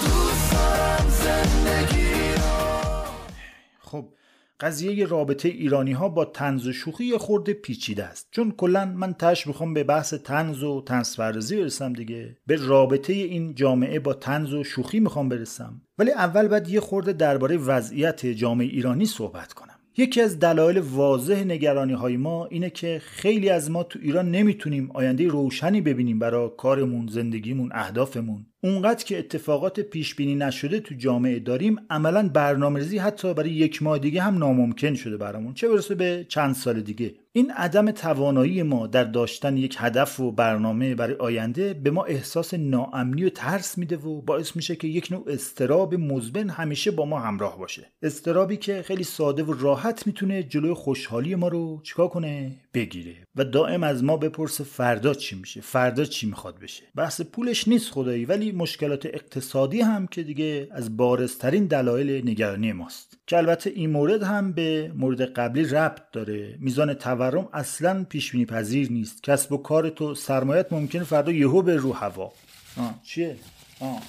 خب قضیه رابطه ایرانی ها با طنز و شوخی یه خورده پیچیده است، چون کلا من تاش میخوام به بحث طنز و طنز پردازی برسم دیگه، به رابطه این جامعه با طنز و شوخی میخوام برسم. ولی اول باید یه خورده درباره وضعیت جامعه ایرانی صحبت کنم. یکی از دلایل واضح نگرانی های ما اینه که خیلی از ما تو ایران نمیتونیم آینده روشنی ببینیم برای کارمون، زندگیمون، اهدافمون. اونقدر که اتفاقات پیش بینی نشده تو جامعه داریم، عملاً برنامه‌ریزی حتی برای یک ماه دیگه هم ناممکن شده برامون، چه برسه به چند سال دیگه. این عدم توانایی ما در داشتن یک هدف و برنامه برای آینده به ما احساس ناامنی و ترس میده و باعث میشه که یک نوع اضطراب مزمن همیشه با ما همراه باشه. اضطرابی که خیلی ساده و راحت میتونه جلوی خوشحالی ما رو چیکار کنه؟ بگیره و دائم از ما بپرسه فردا چی میشه، فردا چی میخواد بشه. بحث پولش نیست خدایی، ولی مشکلات اقتصادی هم که دیگه از بارزترین دلایل نگرانی ماست، که البته این مورد هم به مورد قبلی ربط داره. میزان تورم اصلاً پیش بینی پذیر نیست. کسب و کار تو، سرمایت ممکنه فردا یهو به رو هوا. آه چیه؟ آه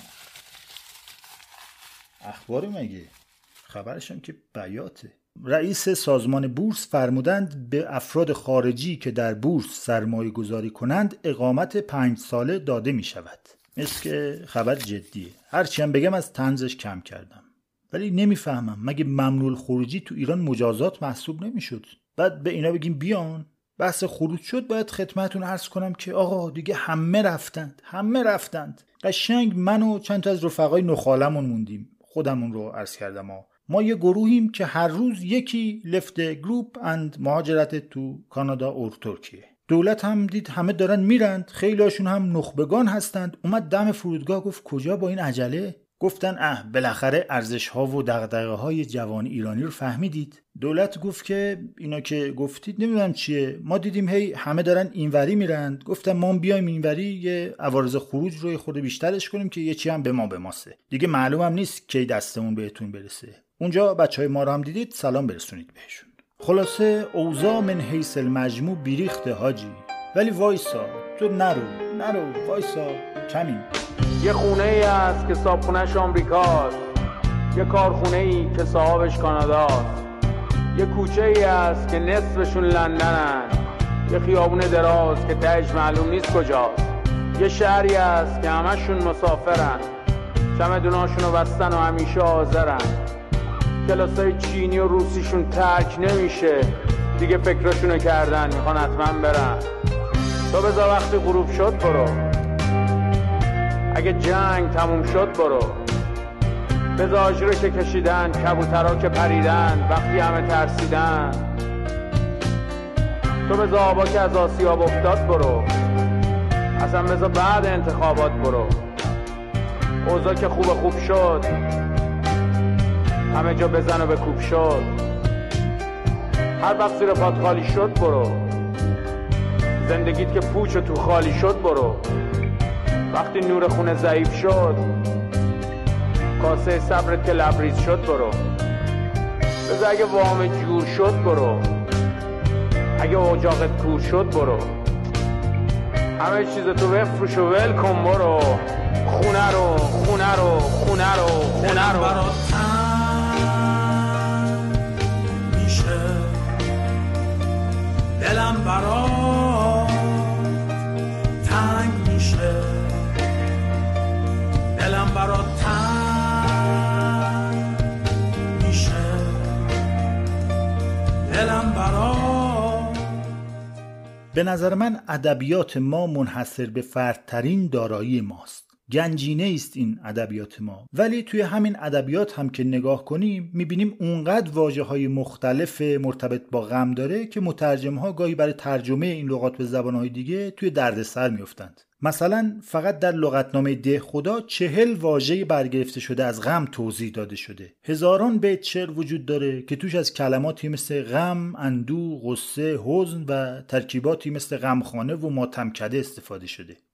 اخباری مگه؟ خبرشم که بیاته. رئیس سازمان بورس فرمودند به افراد خارجی که در بورس سرمایه گذاری کنند اقامت پنج ساله داده می شود. مثل که خبر جدیه. هرچی هم بگم از طنزش کم کردم. ولی نمیفهمم مگه ممنوع خروجی تو ایران مجازات محسوب نمیشد؟ بعد به اینا بگیم بیان؟ بحث خروج شد باید خدمتتون عرض کنم که آقا دیگه همه رفتند، همه رفتند. قشنگ من و چند تا از رفقای نخالمون موندیم. خودمون رو عرض کردم ها. ما یه گروهیم که هر روز یکی لفت گروپ اند مهاجرت تو کانادا اور ترکیه. دولت هم دید همه دارن میرند، خیلی هاشون هم نخبگان هستند، اومد دم فرودگاه گفت کجا با این عجله؟ گفتن اه بالاخره ارزش ها و دغدغه های جوان ایرانی رو فهمیدید. دولت گفت که اینا که گفتید نمیدونم چیه، ما دیدیم هی همه دارن اینوری میرند، گفتم ما بیایم اینوری یه عوارض خروج رو خورده بیشترش کنیم که یه چی هم به ما بماسه. دیگه معلومم نیست کی دستمون بهتون برسه. اونجا بچهای ما رو هم دیدید، سلام برسونید بهشون. خلاصه اوضاع من حیث المجموع بیریخته حاجی. ولی وایسا، تو نرو نرو وایسا کمیم. یه خونه ای هست که صابخونه‌اش آمریکاست، یه کارخونه ای که صاحبش کاناداست، یه کوچه ای هست که نصفشون لندنن، یه خیابون دراز که تهش معلوم نیست کجاست، یه شهری هست که همشون مسافرن، چمدوناشونو بستن و همیشه حاضرن، کلاسای چینی و روسیشون ترک نمیشه، دیگه فکرشونو کردن میخوان حتما برن. تو بذار وقتی غروب شد برو، اگه جنگ تموم شد برو، بذار آجرو که کشیدن، کبوترها که پریدن وقتی همه ترسیدن، تو بذار آبا که از آسیاب افتاد برو، اصلا بذار بعد انتخابات برو، اوضاع که خوب خوب شد همه جا بزن و بکوب شد، هر وقت زیر پات خالی شد برو، زندگیت که پوچ و تو خالی شد برو، وقتی نور خونه ضعیف شد، کاسه صبرت که لبریز شد برو، بذار اگه وام جور شد برو، اگه اجاقت کور شد برو، همه چیز تو بفروش و ول کن برو، خونه رو خونه رو خونه رو خونه رو میشه دلم برات تنگ میشه، دلم برات تنگ میشه، دلم برات. به نظر من ادبیات ما منحصر به فردترین دارایی ماست. گنجینه است این ادبیات ما، ولی توی همین ادبیات هم که نگاه کنیم میبینیم اونقدر واژه‌های مختلف مرتبط با غم داره که مترجم‌ها گاهی برای ترجمه این لغات به زبان‌های دیگه توی دردسر میافتند. مثلا فقط در لغتنامه ده خدا چهل واژه برگرفته شده از غم توضیح داده شده. هزاران بیت شعر وجود داره که توش از کلماتی مثل غم، اندوه، غصه، حزن و ترکیباتی مثل غمخانه و ماتمکده استفاده شده.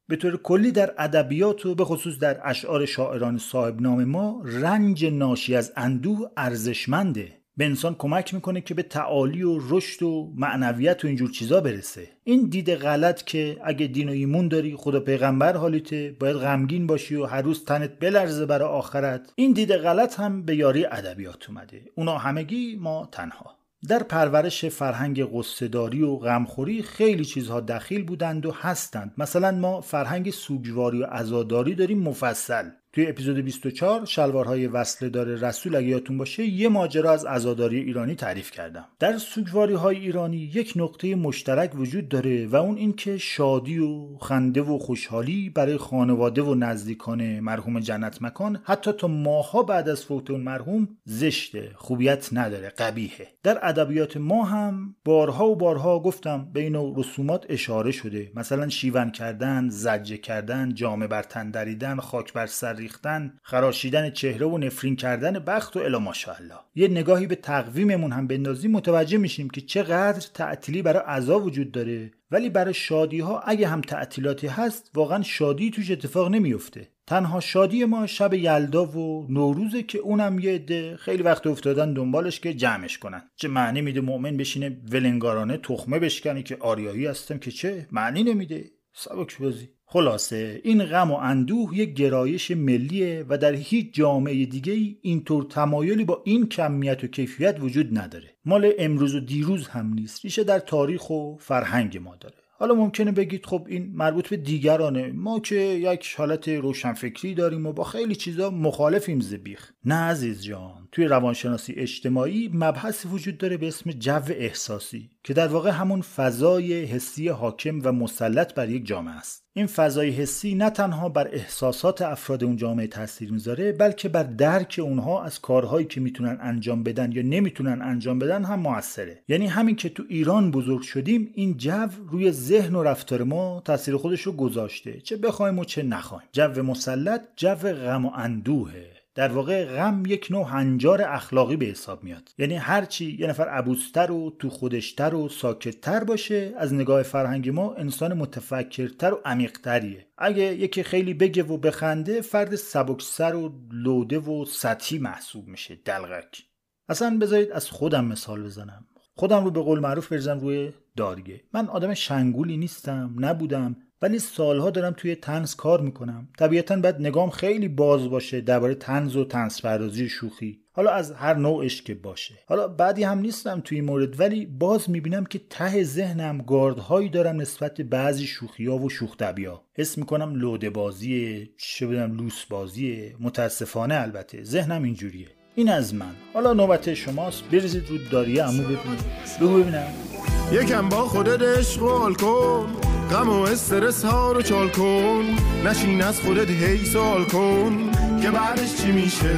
به طور کلی در ادبیات و به خصوص در اشعار شاعران صاحب نام ما رنج ناشی از اندوه ارزشمنده. به انسان کمک میکنه که به تعالی و رشد و معنویت و اینجور چیزا برسه. این دید غلط که اگه دین و ایمون داری خدا پیغمبر حالیته باید غمگین باشی و هر روز تنت بلرزه برای آخرت، این دید غلط هم به یاری ادبیات اومده. اونا همگی، ما تنها. در پرورش فرهنگ غصه‌داری و غمخوری خیلی چیزها دخیل بودند و هستند. مثلا ما فرهنگ سوگواری و عزاداری داریم مفصل. توی اپیزود بیست و چهار شلوارهای وصله دار رسول اگه یادتون باشه یه ماجرا از عزاداری ایرانی تعریف کردم. در سوگواری‌های ایرانی یک نقطه مشترک وجود داره و اون این که شادی و خنده و خوشحالی برای خانواده و نزدیکان مرحوم جنت مکان حتی تا ماه‌ها بعد از فوت اون مرحوم زشته، خوبیت نداره، قبیحه. در ادبیات ما هم بارها و بارها گفتم به این رسومات اشاره شده. مثلا شیون کردن، زجه کردن، جامه بر تن دریدن، خاک بر سر ریختن، خراشیدن چهره و نفرین کردن بخت و الا ماشاءالله. یه نگاهی به تقویممون هم بندازیم متوجه میشیم که چقدر تعطیلی برای عزا وجود داره، ولی برای شادی ها اگه هم تعطیلاتی هست واقعا شادی توش اتفاق نمیفته. تنها شادی ما شب یلدا و نوروزه که اونم یه عده خیلی وقت افتادن دنبالش که جمعش کنن. چه معنی میده مؤمن بشینه ولنگارانه تخمه بشکنه که آریایی هستم که چه معنی نمیده. سبک بازی. خلاصه این غم و اندوه یک گرایش ملیه و در هیچ جامعه دیگه‌ای اینطور تمایلی با این کمیت و کیفیت وجود نداره. مال امروز و دیروز هم نیست، ریشه در تاریخ و فرهنگ ما داره. حالا ممکنه بگید خب این مربوط به دیگرانه، ما که یک حالت روشنفکری داریم و با خیلی چیزا مخالفیم زبیخ. نه عزیز جان، توی روانشناسی اجتماعی مبحثی وجود داره به اسم جو احساسی که در واقع همون فضای حسی حاکم و مسلط بر یک جامعه است. این فضای حسی نه تنها بر احساسات افراد اون جامعه تاثیر میذاره، بلکه بر درک اونها از کارهایی که میتونن انجام بدن یا نمیتونن انجام بدن هم موثره. یعنی همین که تو ایران بزرگ شدیم این جو روی ذهن و رفتار ما تاثیر خودش رو گذاشته، چه بخوایم و چه نخوایم. جو مسلط جو غم و اندوهه. در واقع غم یک نوع هنجار اخلاقی به حساب میاد. یعنی هرچی یه نفر عبوس‌تر و تو خودشتر و ساکت‌تر باشه، از نگاه فرهنگ ما انسان متفکرتر و عمیق‌تریه. اگه یکی خیلی بگه و بخنده، فرد سبکسر و لوده و سطحی محسوب میشه، دلغک. اصلا بذارید از خودم مثال بزنم. خودم رو به قول معروف بریزم روی دارگه. من آدم شنگولی نیستم، نبودم، ولی سالها دارم توی طنز کار میکنم. طبیعتاً باید نگام خیلی باز باشه درباره طنز و طنز پردازی شوخی، حالا از هر نوعش که باشه. حالا بعدی هم نیستم توی این مورد، ولی باز میبینم که ته ذهنم گاردهایی دارم نسبت به بعضی شوخی‌ها و شوخ طبعی‌ها. حس میکنم لوده بازیه، چه بدونم لوس بازیه. متاسفانه البته ذهنم اینجوریه. این از من. حالا نوبت شماست، بریزید رو داریه عمو ببینید. بگو ببینم. یکم با خودت عشق و حال کن، غم و استرس ها رو چال کن، نشین از خودت هی سوال کن که بعدش چی میشه،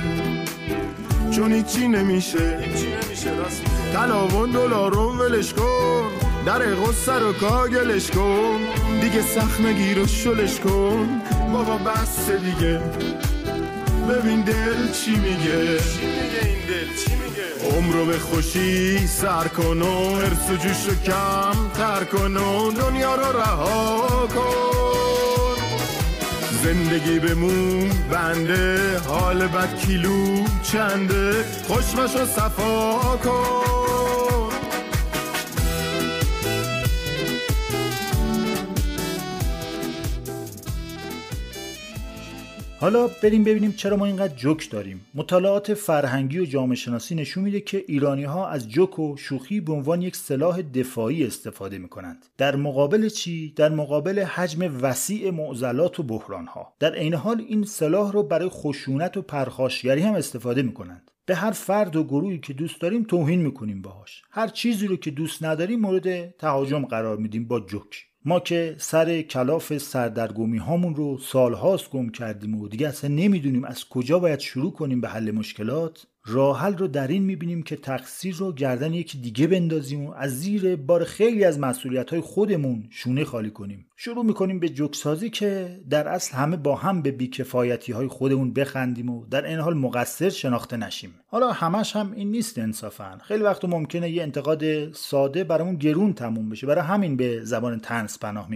چون هیچی نمیشه. تلاون دلارون ولش کن، در غصه رو کاگلش کن، دیگه سخت نگیر و شلش کن. بابا بس دیگه، ببین دل چی میگه، این دل چی میگه. عمرو به خوشی سر کن و ارس و جوش رو کم تر کن و دنیا رو رها کن. زندگی بمون بنده، حال بد کیلو چنده، خوشمش رو صفا کن. حالا بریم ببینیم چرا ما اینقدر جوک داریم. مطالعات فرهنگی و جامعه شناسی نشون میده که ایرانی ها از جوک و شوخی به عنوان یک سلاح دفاعی استفاده میکنند. در مقابل چی؟ در مقابل حجم وسیع معضلات و بحران ها. در عین حال این سلاح رو برای خشونت و پرخاشگری هم استفاده میکنند. به هر فرد و گروهی که دوست داریم توهین میکنیم باهاش. هر چیزی رو که دوست نداریم مورد تهاجم قرار میدیم با جوک. ما که سر کلاف سردرگمی هامون رو سالهاست گم کردیم و دیگه اصلا نمیدونیم از کجا باید شروع کنیم به حل مشکلات، راه حل رو در این میبینیم که تقصیر رو گردن یکی دیگه بندازیم و از زیر بار خیلی از مسئولیت‌های خودمون شونه خالی کنیم. شروع میکنیم به جوکسازی که در اصل همه با هم به بی‌کفایتی‌های خودمون بخندیم و در این حال مقصر شناخته نشیم. حالا همش هم این نیست انصافاً. خیلی وقت ممکنه یه انتقاد ساده برامون گرون تموم بشه، برای همین به زبان طنز پناه میبریم.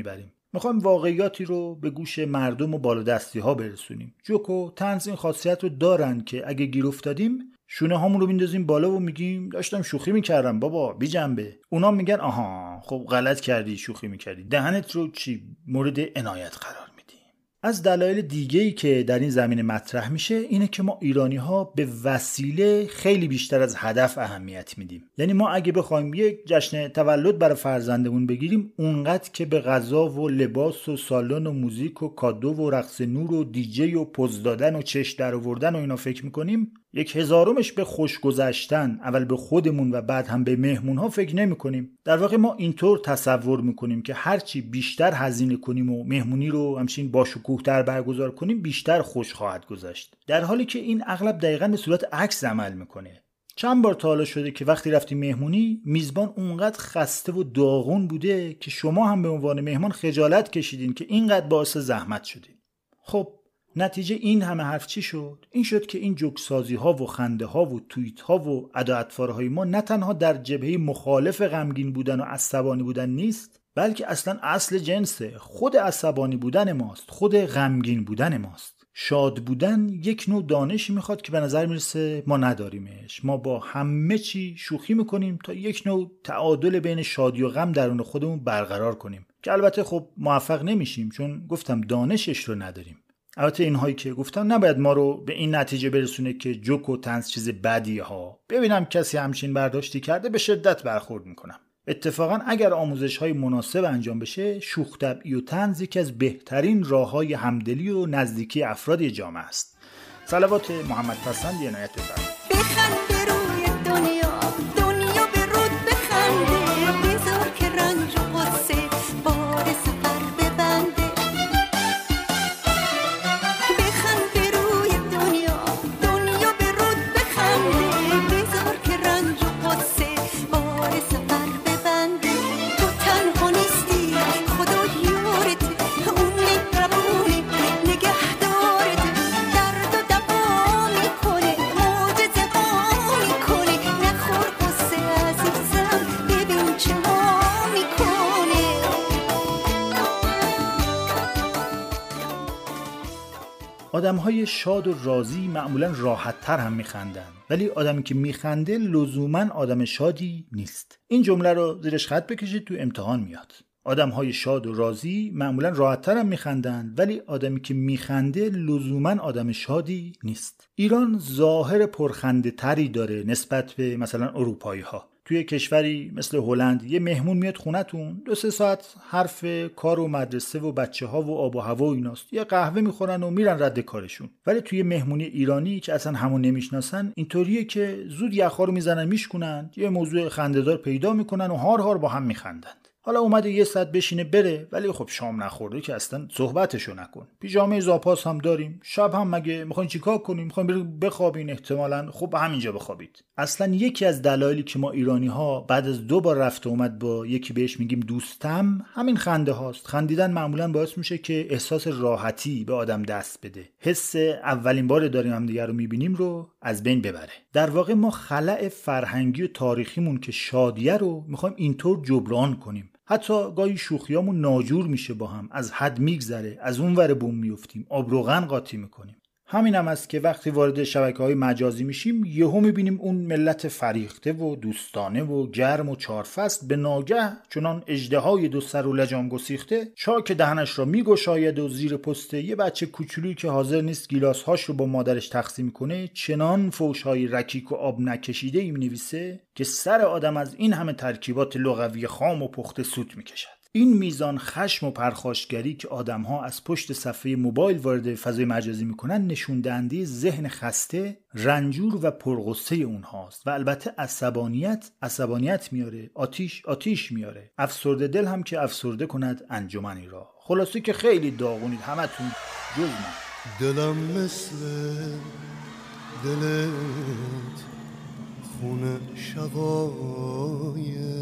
میخوایم واقعیاتی رو به گوش مردم و بالادستی ها برسونیم. جوک و طنز این خاصیت رو دارن که اگه گیر افتادیم شونه هامون رو بندازیم بالا و میگیم داشتم شوخی میکردم بابا بی جنبه. اونا میگن آها خب غلط کردی، شوخی میکردی، دهنت رو چی مورد عنایت قرار میدی. از دلایل دیگه‌ای که در این زمینه مطرح میشه اینه که ما ایرانی‌ها به وسیله خیلی بیشتر از هدف اهمیت میدیم. یعنی ما اگه بخوایم یک جشن تولد برای فرزندمون بگیریم اونقدر که به غذا و لباس و سالن و موزیک و کادو و رقص نور و دیجی و پوز دادن و چش درآوردن و اینا فکر میکنیم، یک هزارمش به خوش گذشتن اول به خودمون و بعد هم به مهمونها فکر نمی کنیم. در واقع ما اینطور تصور میکنیم که هرچی بیشتر هزینه کنیم و مهمونی رو همچین باشکوه‌تر برگزار کنیم بیشتر خوش خواهد گذشت، در حالی که این اغلب دقیقاً به صورت عکس عمل میکنه. چند بار تا حالا شده که وقتی رفتیم مهمونی میزبان اونقدر خسته و داغون بوده که شما هم به عنوان مهمان خجالت کشیدین که اینقدر باعث زحمت شدین. خب نتیجه این همه حرف چی شد؟ این شد که این جوکسازی ها و خنده ها و توییت ها و ادا اطوارهای ما نه تنها در جبهه مخالف غمگین بودن و عصبانی بودن نیست، بلکه اصلا اصل جنسه. خود عصبانی بودن ماست، خود غمگین بودن ماست. شاد بودن یک نوع دانشی میخواد که به نظر میرسه ما نداریمش. ما با همه چی شوخی میکنیم تا یک نوع تعادل بین شادی و غم درون خودمون برقرار کنیم که البته خب موفق نمیشیم چون گفتم دانشش رو نداریم. البته اینهایی که گفتم نباید ما رو به این نتیجه برسونه که جوک و طنز چیز بدیه ها. ببینم کسی همچین برداشتی کرده به شدت برخورد میکنم. اتفاقا اگر آموزش های مناسب انجام بشه، شوخ طبعی و طنز یکی از بهترین راههای همدلی و نزدیکی افراد جامعه است. صلوات محمد پسند عنایت بفرمایید. بخند به روی دنیا، دنیا به رود بخنده، بذار که رنج و غصه بار سفر ببنده. بخند به روی دنیا، دنیا به رود بخنده، بذار که رنج و غصه بار سفر ببنده. تو تنها نیستی، خدا یارت، اون مهربونه نگهدارت، درد و دوا میکنه، معجزه ها میکنه. نخور غصه عزیزم، ببین چه ها میکنه. آدم‌های شاد و راضی معمولاً راحت‌تر هم می‌خندن، ولی آدمی که می‌خنده لزوماً آدم شادی نیست. این جمله رو زیرش خط بکشید تو امتحان میاد. آدم‌های شاد و راضی معمولاً راحت‌تر هم می‌خندن، ولی آدمی که می‌خنده لزوماً آدم شادی نیست. ایران ظاهر پرخنده‌تری داره نسبت به مثلا اروپایی‌ها. توی کشوری مثل هلند یه مهمون میاد خونتون، دو سه ساعت حرف کار و مدرسه و بچه ها و آب و هوا و ایناست، یه قهوه میخورن و میرن رد کارشون. ولی توی مهمونی ایرانی که اصلا همون نمیشناسن اینطوریه که زود یخا رو میزنن میشکنن، یه موضوع خنده‌دار پیدا میکنن و هار هار با هم میخندن. حالا اومده یه ساعت بشینه بره، ولی خب شام نخورده که اصلا صحبتشو نکن. پیژامه زاپاس هم داریم، شب هم مگه میخواین چیکار کنیم؟ میخواین برید بخوابین احتمالاً، خب همینجا بخوابید. اصلا یکی از دلایلی که ما ایرانی ها بعد از دو بار رفت اومد با یکی بهش میگیم دوستم همین خنده هاست. خندیدن معمولاً باعث میشه که احساس راحتی به آدم دست بده، حس اولین بار داریم هم دیگه رو میبینیم رو از بین ببره. در واقع ما خلأ فرهنگی و تاریخیمون که شادیه رو میخوایم اینطور جبران کنیم. حتی گاهی شوخیامون ناجور میشه، با هم از حد میگذره، از اون ور بوم میافتیم، آبروغن قاطی میکنیم. همین هم است که وقتی وارد شبکه‌های مجازی میشیم یهو میبینیم اون ملت فریخته و دوستانه و گرم و چارفست به ناگه چنان اژدهای دو سر و لجام گسیخته چاک دهنش را میگشاید و زیر پست یه بچه کوچولویی که حاضر نیست گیلاس‌هاش رو با مادرش تقسیم کنه چنان فوش‌های رکیک و آب نکشیده ای مینویسه که سر آدم از این همه ترکیبات لغوی خام و پخته سوت میکشد. این میزان خشم و پرخاشگری که آدم‌ها از پشت صفحه موبایل وارد فضای مجازی میکنن نشون دهنده ذهن خسته، رنجور و پرغصه اونهاست. و البته عصبانیت عصبانیت میاره، آتیش آتیش میاره. افسرده دل هم که افسرده کند انجمنی را. خلاصه که خیلی داغونید همتون جز من. دلم مثل دلت خونه شقایق،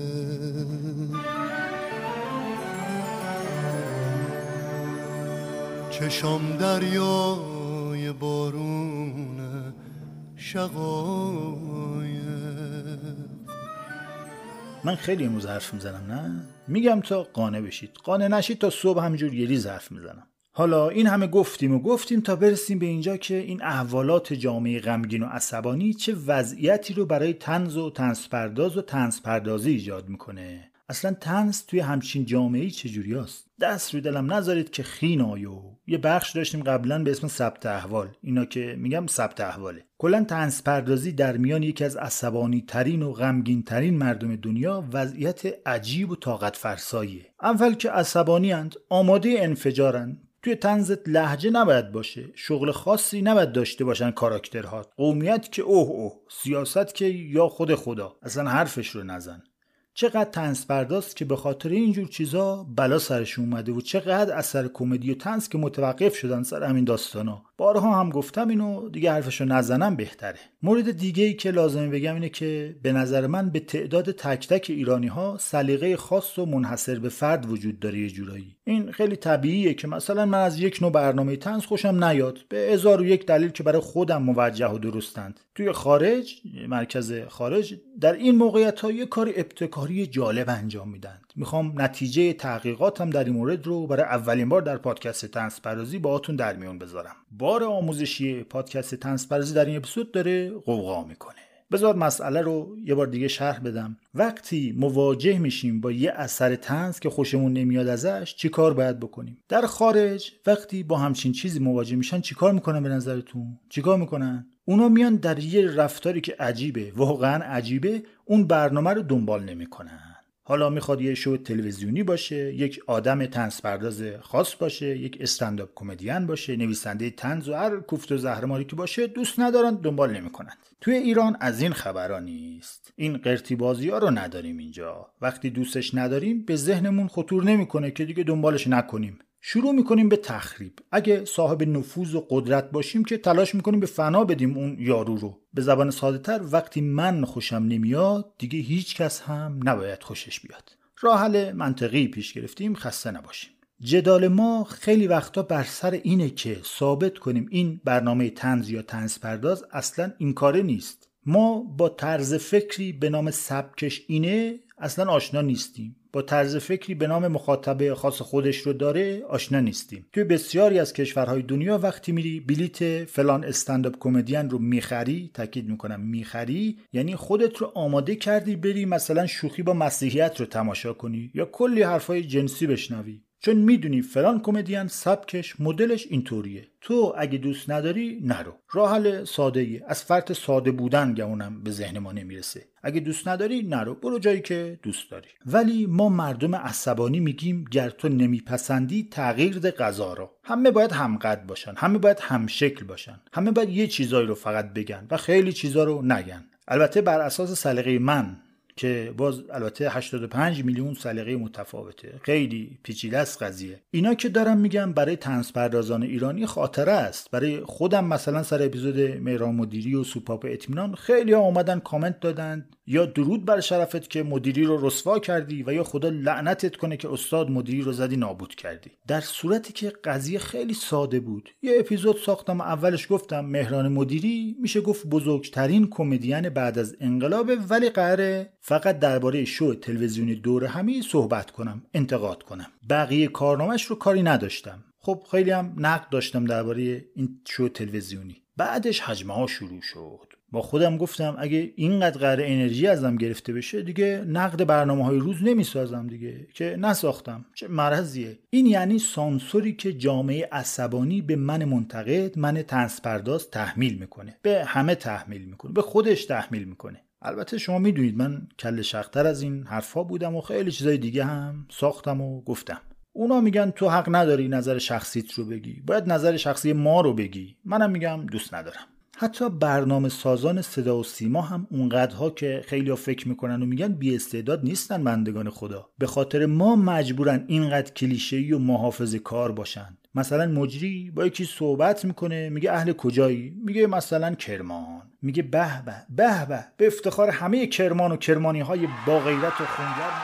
چشام دریای بارون شقایق، من خیلی امروز حرف میزنم نه؟ میگم تا قانع بشید، قانع نشید تا صبح همینجور یه ریز حرف میزنم. حالا این همه گفتیم و گفتیم تا برسیم به اینجا که این احوالات جامعه غمگین و عصبانی چه وضعیتی رو برای طنز و طنزپرداز و طنزپردازی ایجاد میکنه. اصلا طنز توی همچین جامعه‌ای چجوری است؟ دست رو دلم نذارید که خین آیو. یه بخش داشتیم قبلا به اسم ثبت احوال، اینا که میگم ثبت احواله. کلا طنزپردازی در میان یکی از عصبانی ترین و غمگین ترین مردم دنیا وضعیت عجیب و طاقت فرساییه. اول که عصبانی اند، آماده انفجارن. توی طنزت لهجه نباید باشه، شغل خاصی نباید داشته باشن کاراکترها، قومیت که اوه اوه، سیاست که یا خود خدا، اصلا حرفش رو نزن. چقدر طنزپرداز که به خاطر اینجور چیزا بلا سرش اومده و چقدر اثر کمدی و طنز که متوقف شدن سر همین داستانا. بارها هم گفتم اینو، دیگه حرفشو نزنم بهتره. مورد دیگه ای که لازمه بگم اینه که به نظر من به تعداد تک تک ایرانی ها سلیقه خاص و منحصر به فرد وجود داره یه جورایی. این خیلی طبیعیه که مثلا من از یک نوع برنامه طنز خوشم نیاد به هزار و یک دلیل که برای خودم موجه و درستند. توی خارج، مرکز خارج، در این موقعیت ها یه کار ابتکاری جالب انجام میدن. میخوام نتیجه تحقیقاتم در این مورد رو برای اولین بار در پادکست طنزپردازی باهاتون در میون بذارم. بار آموزشی پادکست طنزپردازی در این اپیزود داره غوغا میکنه. بذار مسئله رو یه بار دیگه شرح بدم. وقتی مواجه میشیم با یه اثر طنز که خوشمون نمیاد ازش، چی کار باید بکنیم؟ در خارج وقتی با همچین چیزی مواجه میشن چی کار میکنن به نظرتون؟ چی کار میکنن؟ اونا میان در یه رفتاری که عجیبه، واقعا عجیبه، اون برنامه رو دنبال نمیکنن. حالا میخواد یه شو تلویزیونی باشه، یک آدم طنزپرداز خاص باشه، یک استندآپ کمدین باشه، نویسنده طنز و هر کوفت و زهرماری که باشه، دوست ندارن، دنبال نمیکنن. توی ایران از این خبرا نیست. این قرتی بازی ها رو نداریم اینجا. وقتی دوستش نداریم به ذهنمون خطور نمیکنه که دیگه دنبالش نکنیم. شروع میکنیم به تخریب. اگه صاحب نفوذ و قدرت باشیم که تلاش میکنیم به فنا بدیم اون یارو رو. به زبان ساده تر، وقتی من خوشم نمیاد دیگه هیچ کس هم نباید خوشش بیاد. راه حل منطقی پیش گرفتیم، خسته نباشیم. جدال ما خیلی وقتا بر سر اینه که ثابت کنیم این برنامه طنز یا طنزپرداز اصلا این کاره نیست. ما با طرز فکری به نام سبکش اینه اصلا آشنا نیستیم. با طرز فکری به نام مخاطب خاص خودش رو داره آشنا نیستیم. توی بسیاری از کشورهای دنیا وقتی میری بلیت فلان استندآپ کمدین رو میخری، تاکید میکنم میخری، یعنی خودت رو آماده کردی بری مثلا شوخی با مسیحیت رو تماشا کنی یا کلی حرفای جنسی بشنوی، چون میدونی فلان کمدین سبکش مدلش اینطوریه. تو اگه دوست نداری نرو. راه حل ساده ای، از فرط ساده بودن گمونم به ذهن ما نمیرسه. اگه دوست نداری نرو، برو جایی که دوست داری. ولی ما مردم عصبانی میگیم گر تو نمیپسندی تغییر ده غذا رو. همه باید همقد باشن، همه باید همشکل باشن، همه باید یه چیزایی رو فقط بگن و خیلی چیزا رو نگن. البته بر اساس سلیقه من که باز البته هشتاد و پنج میلیون سلیقه متفاوته، خیلی پیچیده است قضیه. اینا که دارم میگم برای طنزپردازان ایرانی خاطره است. برای خودم مثلا سر اپیزود مهران مدیری و سوپاپ اطمینان خیلی ها اومدن کامنت دادن یا درود بر شرفت که مدیری رو رسوا کردی و یا خدا لعنتت کنه که استاد مدیری رو زدی نابود کردی، در صورتی که قضیه خیلی ساده بود. یه اپیزود ساختم و اولش گفتم مهران مدیری میشه گفت بزرگترین کمدین بعد از انقلاب، ولی قراره فقط درباره شو تلویزیونی دور همی صحبت کنم، انتقاد کنم. بقیه کارنامه‌اش رو کاری نداشتم. خب خیلی هم نقد داشتم درباره این شو تلویزیونی. بعدش حجمه ها شروع شد. با خودم گفتم اگه اینقدر قرار انرژی ازم گرفته بشه دیگه نقد برنامه‌های روز نمیسازم دیگه، که نساختم. چه مرضیه این؟ یعنی سانسوری که جامعه عصبانی به من منتقد، من طنزپرداز تحمیل میکنه، به همه تحمیل میکنه، به خودش تحمیل میکنه. البته شما میدونید من کله شختر از این حرفا بودم و خیلی چیزای دیگه هم ساختم و گفتم. اونا میگن تو حق نداری نظر شخصیت رو بگی، باید نظر شخصی ما رو بگی. منم میگم دوست ندارم. حتی برنامه سازان صدا و سیما هم اونقدرها که خیلی ها فکر میکنن و میگن بی استعداد نیستن بندگان خدا، به خاطر ما مجبورن اینقدر کلیشه‌ای و محافظه کار باشن. مثلا مجری با یکی صحبت میکنه، میگه اهل کجایی؟ میگه مثلا کرمان. میگه به به به به به افتخار همه کرمان و کرمانی های با غیرت و خونگرم.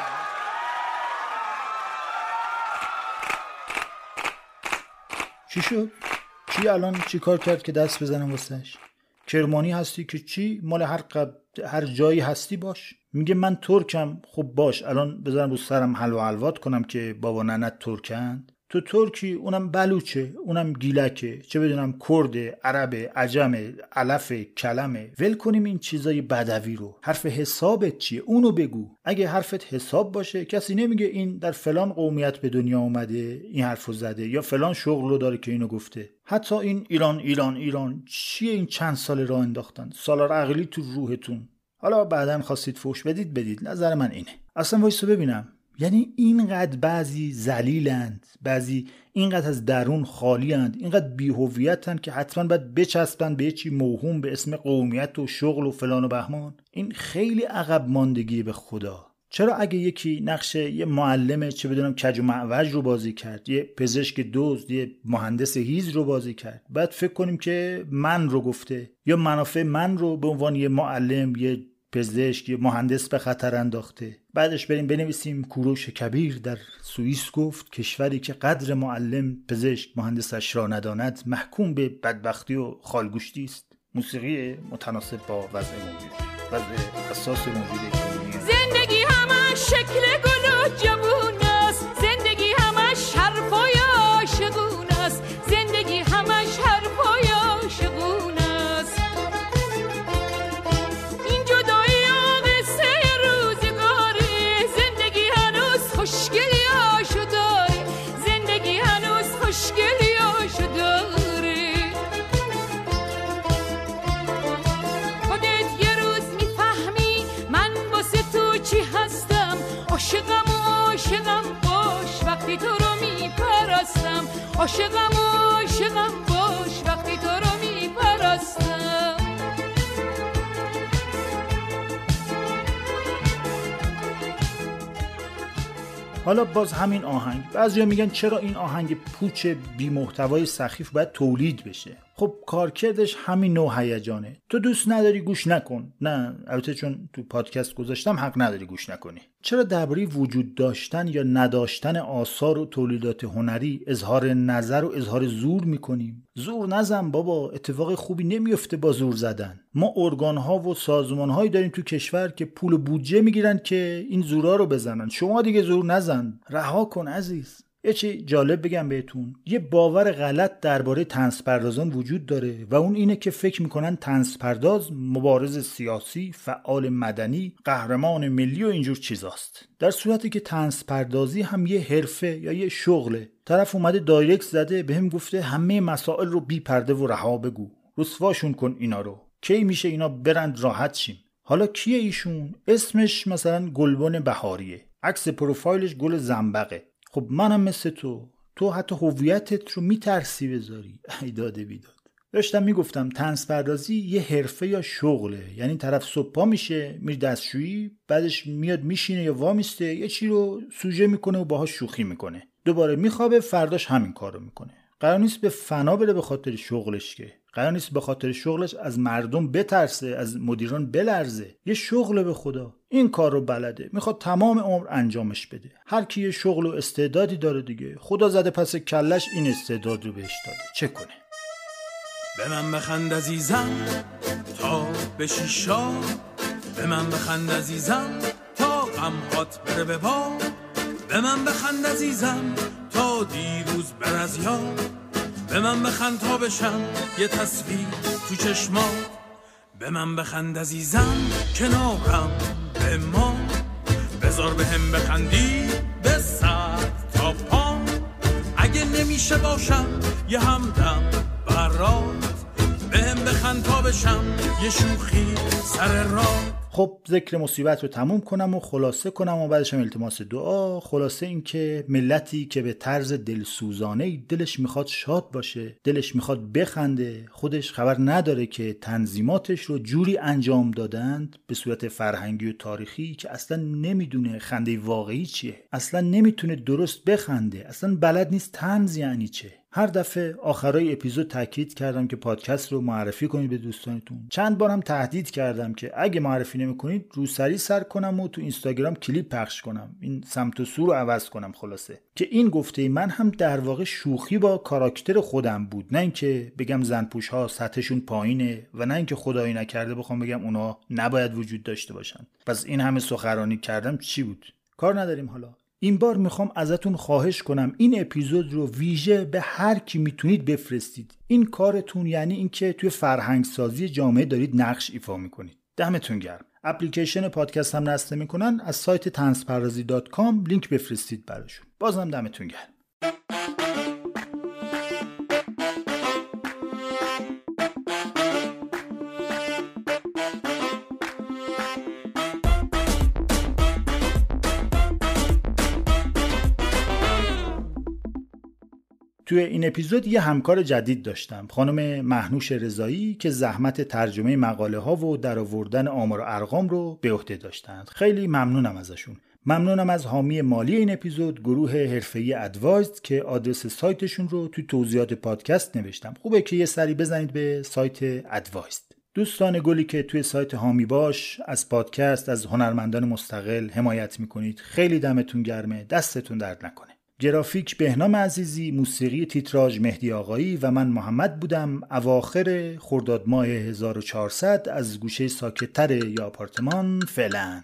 چی شد؟ کی الان چی کار کرد که دست بزنم واسش؟ کرمانی هستی که چی؟ مال هر قد هر جایی هستی باش. میگه من ترکم. خب باش، الان بذارم رو سرم حلوا حلوات کنم که بابا ننت ترکند. تو ترکی، اونم بلوچه، اونم گیلکه، چه بدونم کرده، عربه، عجمه، علفه، کلمه. ول کنیم این چیزای بدوی رو. حرف حسابت چیه؟ اونو بگو. اگه حرفت حساب باشه کسی نمیگه این در فلان قومیت به دنیا اومده این حرفو زده یا فلان شغلو داره که اینو گفته. حتی این ایران ایران ایران چیه؟ این چند سال راه انداختن. سالار عقلی تو روحتون. حالا بعدن خواستید فوش بدید بدید، نظر من اینه. اصلا وایسو ببینم، یعنی اینقدر بعضی ذلیلند، بعضی اینقدر از درون خالیند، اینقدر بی‌هویتند که حتما باید بچسبن به چی موهوم به اسم قومیت و شغل و فلان و بهمان. این خیلی عقب ماندگی به خدا. چرا اگه یکی نقش یه معلم چه بدونم کج و معوج رو بازی کرد، یه پزشک دزد، یه مهندس هیز رو بازی کرد، بعد فکر کنیم که من رو گفته یا منافع من رو به عنوان یه معلم، یه پزشک، یه مهندس به خطر انداخته. بعدش بریم بنویسیم کوروش کبیر در سوئیس گفت کشوری که قدر معلم، پزشک، مهندسش را نداند محکوم به بدبختی و خالگوشتی است. موسیقی متناسب با وضع موجود، وضع اساس موجود. زندگی همش شکل گل و جوون است، زندگی همش حرفای عاشقون است، زندگی همش حرفای عاشقون است. این جدایی و قصه روزگاری، زندگی هنوز خوشگلی هاشو داره، زندگی هنوز خوشگلی هاشو داره. خودت یه روز میفهمی من واسه تو چی هستم. عاشقم و عاشقم باش وقتی تو رو میپرستم، عاشقم و عاشقم باش وقتی تو رو میپرستم. حالا باز همین آهنگ، بعضیا میگن چرا این آهنگ پوچ بی محتوای سخیف باید تولید بشه؟ خب کارکردش همین نوع هیجانه. تو دوست نداری گوش نکن. نه البته چون تو پادکست گذاشتم حق نداری گوش نکنی. چرا درباره وجود داشتن یا نداشتن آثار و تولیدات هنری اظهار نظر و اظهار زور میکنیم؟ زور نزن بابا، اتفاق خوبی نمیفته با زور زدن. ما ارگان ها و سازمان هایی داریم تو کشور که پول و بودجه میگیرن که این زورا رو بزنن. شما دیگه زور نزن، رها کن عزیز. یه چی جالب بگم بهتون، یه باور غلط درباره طنزپردازان وجود داره و اون اینه که فکر میکنن طنزپرداز مبارز سیاسی، فعال مدنی، قهرمان ملی و اینجور چیزاست، در صورتی که طنزپردازی هم یه حرفه یا یه شغله. طرف اومده دایرکت زده بهم گفته همه مسائل رو بی پرده و رها بگو، رسواشون کن اینا رو، کی میشه اینا برند راحت شیم. حالا کیه ایشون؟ اسمش مثلا گلبن بهاریه، عکس پروفایلش گل زنبقه. خب منم مثل تو، تو حتی هویتت رو میترسی بذاری. ای داده بیداد. داشتم میگفتم طنزپردازی یه حرفه یا شغله، یعنی طرف صبح پا میشه میره دستشویی، بعدش میاد میشینه یا وامیسته یه چی رو سوژه میکنه و باهاش شوخی میکنه، دوباره میخوابه، فرداش همین کارو میکنه. قرار نیست به فنا بره به خاطر شغلش، که قرار نیست به خاطر شغلش از مردم بترسه، از مدیران بلرزه. یه شغله به خدا، این کار رو بلده، میخواد تمام عمر انجامش بده. هر کی یه شغل و استعدادی داره دیگه، خدا زده پس کلش این استعداد رو بهش داده، چه کنه؟ به من بخند عزیزم تا بشی شاد، به من بخند عزیزم تا غمهات بره به باد، به من بخند عزیزم تا دیروز بر از یاد، به من بخند تا بشم یه تصویر تو چشمات، به من بخند عزیزم کنارم به ما، بذار به هم بخندی به سر تا پا، اگه نمیشه باشم یه همدم برات، به هم بخند تا بشم یه شوخی سر راه. خب ذکر مصیبت رو تموم کنم و خلاصه کنم و بعدش هم التماس دعا. خلاصه این که ملتی که به طرز دلسوزانه دلش میخواد شاد باشه، دلش میخواد بخنده، خودش خبر نداره که تنظیماتش رو جوری انجام دادند به صورت فرهنگی و تاریخی که اصلا نمیدونه خنده واقعی چیه، اصلا نمیتونه درست بخنده، اصلا بلد نیست طنز یعنی چه. هر دفعه آخرای اپیزود تاکید کردم که پادکست رو معرفی کنید به دوستانتون. چند بارم تهدید کردم که اگه معرفی نمی‌کنید روسری سر کنم و تو اینستاگرام کلیپ پخش کنم. این سمت و سو رو عوض کنم خلاصه. که این گفته من هم در واقع شوخی با کاراکتر خودم بود، نه اینکه بگم زنپوش‌ها سطحشون پایینه و نه اینکه خدایی نکرده بخوام بگم اونا نباید وجود داشته باشن. پس این همه سخنرانی کردم چی بود؟ کار نداریم. حالا این بار میخوام ازتون خواهش کنم این اپیزود رو ویژه به هر کی میتونید بفرستید. این کارتون یعنی اینکه توی فرهنگ سازی جامعه دارید نقش ایفا میکنید. دمتون گرم. اپلیکیشن پادکست هم نصب میکنن، از سایت طنزپردازی دات کام لینک بفرستید براشون. بازم دمتون گرم. توی این اپیزود یه همکار جدید داشتم، خانم مهنوش رضایی، که زحمت ترجمه مقاله ها و درآوردن آمار و ارقام رو به عهده داشتند. خیلی ممنونم ازشون. ممنونم از حامی مالی این اپیزود، گروه حرفه‌ای ادوایزد، که آدرس سایتشون رو توی توضیحات پادکست نوشتم. خوبه که یه سری بزنید به سایت ادوایزد. دوستان گلی که توی سایت حامی باش از پادکست، از هنرمندان مستقل حمایت میکنید، خیلی دمتون گرمه، دستتون درد نکنه. گرافیک بهنام عزیزی، موسیقی تیتراژ مهدی آقایی و من محمد بودم. اواخر خرداد ماه هزار و چهارصد از گوشه ساکت‌تر یا آپارتمان فعلا.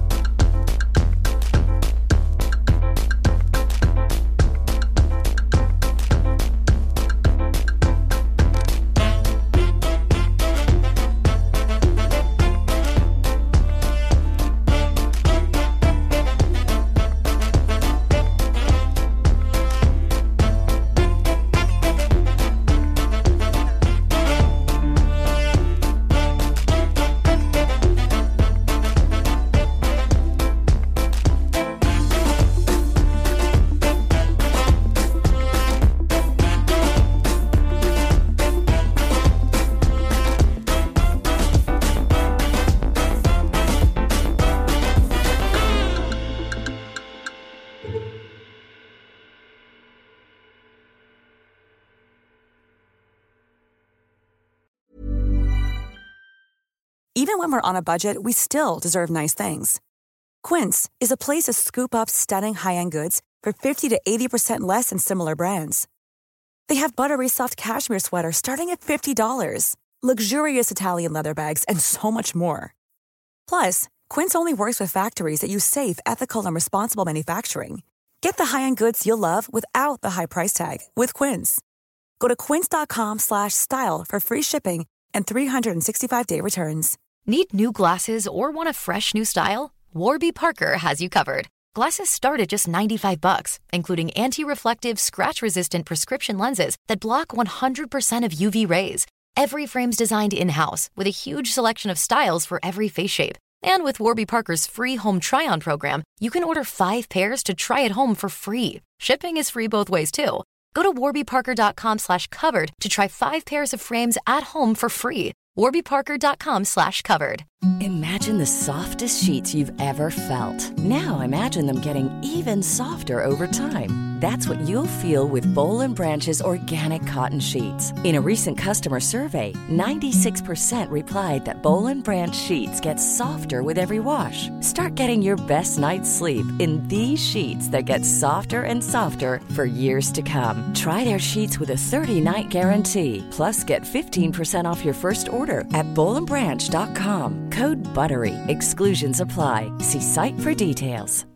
Even when we're on a budget, we still deserve nice things. Quince is a place to scoop up stunning high-end goods for fifty to eighty percent less than similar brands. They have buttery soft cashmere sweaters starting at fifty dollars, luxurious Italian leather bags, and so much more. Plus, Quince only works with factories that use safe, ethical, and responsible manufacturing. Get the high-end goods you'll love without the high price tag with Quince. Go to quince.com slash style for free shipping and three sixty-five day returns. Need new glasses or want a fresh new style? Warby Parker has you covered. Glasses start at just ninety-five bucks, including anti-reflective, scratch-resistant prescription lenses that block one hundred percent of U V rays. Every frame's designed in-house with a huge selection of styles for every face shape. And with Warby Parker's free home try-on program, you can order five pairs to try at home for free. Shipping is free both ways, too. Go to warbyparker.com slash covered to try five pairs of frames at home for free. warbyparker.com slash covered. Imagine the softest sheets you've ever felt. Now imagine them getting even softer over time. That's what you'll feel with Boll and Branch's organic cotton sheets. In a recent customer survey, ninety-six percent replied that Boll and Branch sheets get softer with every wash. Start getting your best night's sleep in these sheets that get softer and softer for years to come. Try their sheets with a thirty-night guarantee. Plus, get fifteen percent off your first order at boll and branch dot com. Code BUTTERY. Exclusions apply. See site for details.